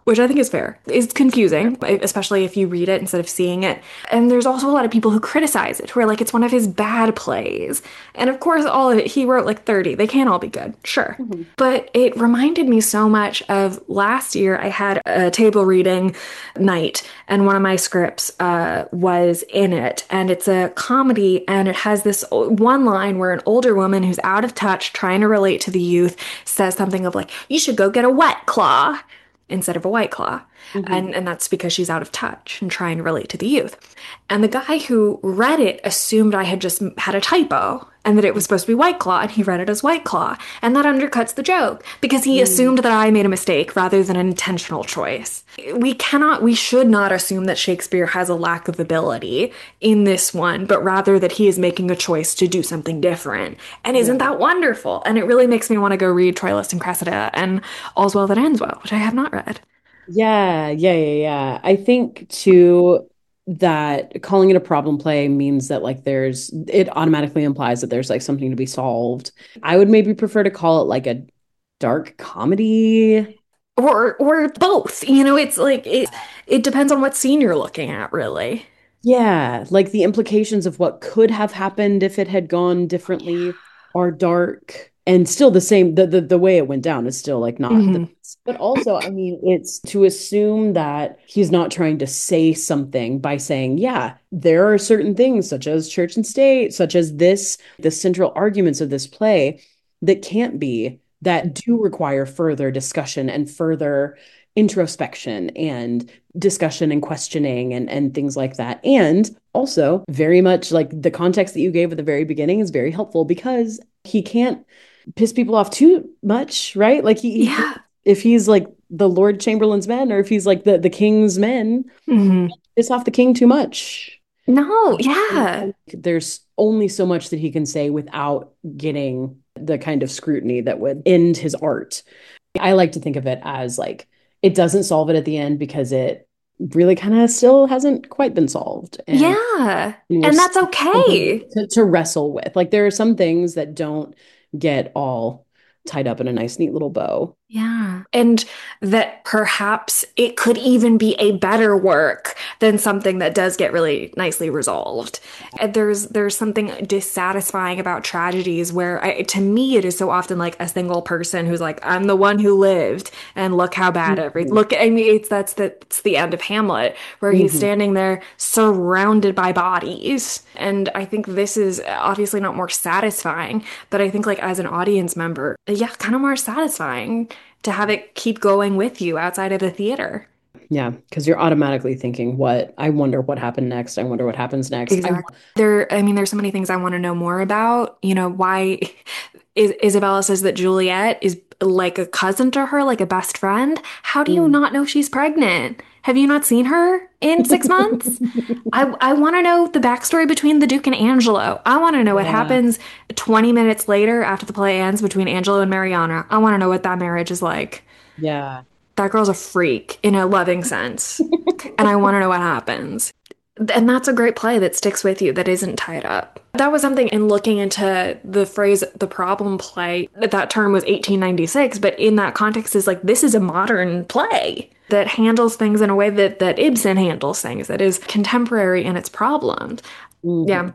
which I think is fair. It's confusing, especially if you read it instead of seeing it. And there's also a lot of people who criticize it, who are like, it's one of his bad plays. And of course, all of it, he wrote like thirty. They can't all be good, sure. Mm-hmm. But it reminded me so much of last year. I had a table reading night, and one of my scripts uh, was in it. And it's a comedy, and it has this one line where an older woman who's out of touch, trying to relate to the youth, says something of like, you should go get a Wet Claw instead of a White Claw. Mm-hmm. And, and that's because she's out of touch and trying to relate to the youth. And the guy who read it assumed I had just had a typo and that it was supposed to be White Claw, and he read it as White Claw. And that undercuts the joke because he mm. assumed that I made a mistake rather than an intentional choice. We cannot, we should not assume that Shakespeare has a lack of ability in this one, but rather that he is making a choice to do something different. And isn't yeah. that wonderful? And it really makes me want to go read Troilus and Cressida and All's Well That Ends Well, which I have not read. Yeah, yeah, yeah, yeah. I think too that calling it a problem play means that like there's, it automatically implies that there's like something to be solved. I would maybe prefer to call it like a dark comedy. Or or both. You know, it's like, it, it depends on what scene you're looking at, really. Yeah, like the implications of what could have happened if it had gone differently are dark. And still the same, the, the the way it went down is still like not, mm-hmm. the, but also, I mean, it's to assume that he's not trying to say something by saying, yeah, there are certain things such as church and state, such as this, the central arguments of this play that can't be, that do require further discussion and further introspection and discussion and questioning and, and things like that. And also very much like the context that you gave at the very beginning is very helpful because he can't piss people off too much, right? Like he, yeah. if he's like the Lord Chamberlain's men, or if he's like the, the king's men, mm-hmm. piss off the king too much. No, yeah. There's only so much that he can say without getting the kind of scrutiny that would end his art. I like to think of it as like, it doesn't solve it at the end because it really kind of still hasn't quite been solved. And, yeah. And, and that's okay. To, to wrestle with. Like there are some things that don't get all tied up in a nice, neat little bow. Yeah. And that perhaps it could even be a better work than something that does get really nicely resolved. And there's there's something dissatisfying about tragedies where, I, to me, it is so often like a single person who's like, I'm the one who lived, and look how bad mm-hmm. everything. Look, I mean, it's that's the it's the end of Hamlet, where mm-hmm. he's standing there surrounded by bodies. And I think this is obviously not more satisfying, but I think like as an audience member, yeah, kind of more satisfying to have it keep going with you outside of the theater. Yeah, because you're automatically thinking, what, I wonder what happened next. I wonder what happens next. Exactly. I, there, I mean, there's so many things I want to know more about. You know, why is, Isabella says that Juliet is like a cousin to her, like a best friend. How do you mm. not know she's pregnant? Have you not seen her in six months? I, I want to know the backstory between the Duke and Angelo. I want to know what yeah. happens twenty minutes later after the play ends between Angelo and Mariana. I want to know what that marriage is like. Yeah. That girl's a freak in a loving sense. And I want to know what happens. And that's a great play that sticks with you, that isn't tied up. That was something in looking into the phrase, the problem play, that term was eighteen ninety-six, but in that context is like, this is a modern play that handles things in a way that, that Ibsen handles things, that is contemporary in its problems. Mm-hmm. Yeah.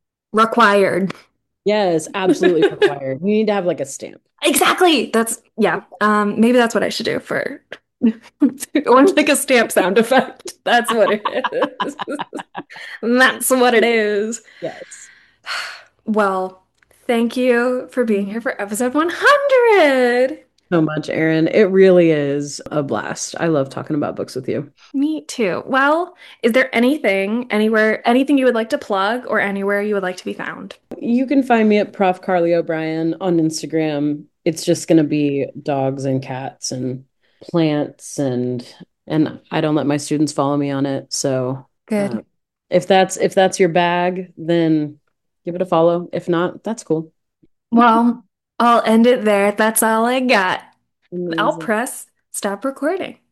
Required. Yes, absolutely required. We need to have like a stamp. Exactly. That's, yeah. Um, maybe that's what I should do for... Or like a stamp sound effect. That's what it is. That's what it is. Yes. Well, thank you for being here for episode one hundred. So much, Erin. It really is a blast. I love talking about books with you. Me too. Well, is there anything, anywhere, anything you would like to plug or anywhere you would like to be found? You can find me at Prof Carly O'Brien on Instagram. It's just going to be dogs and cats and plants, and and I don't let my students follow me on it. So good. Uh, if that's if that's your bag, then give it a follow. If not, that's cool. Well, I'll end it there. That's all I got. Amazing. I'll press stop recording.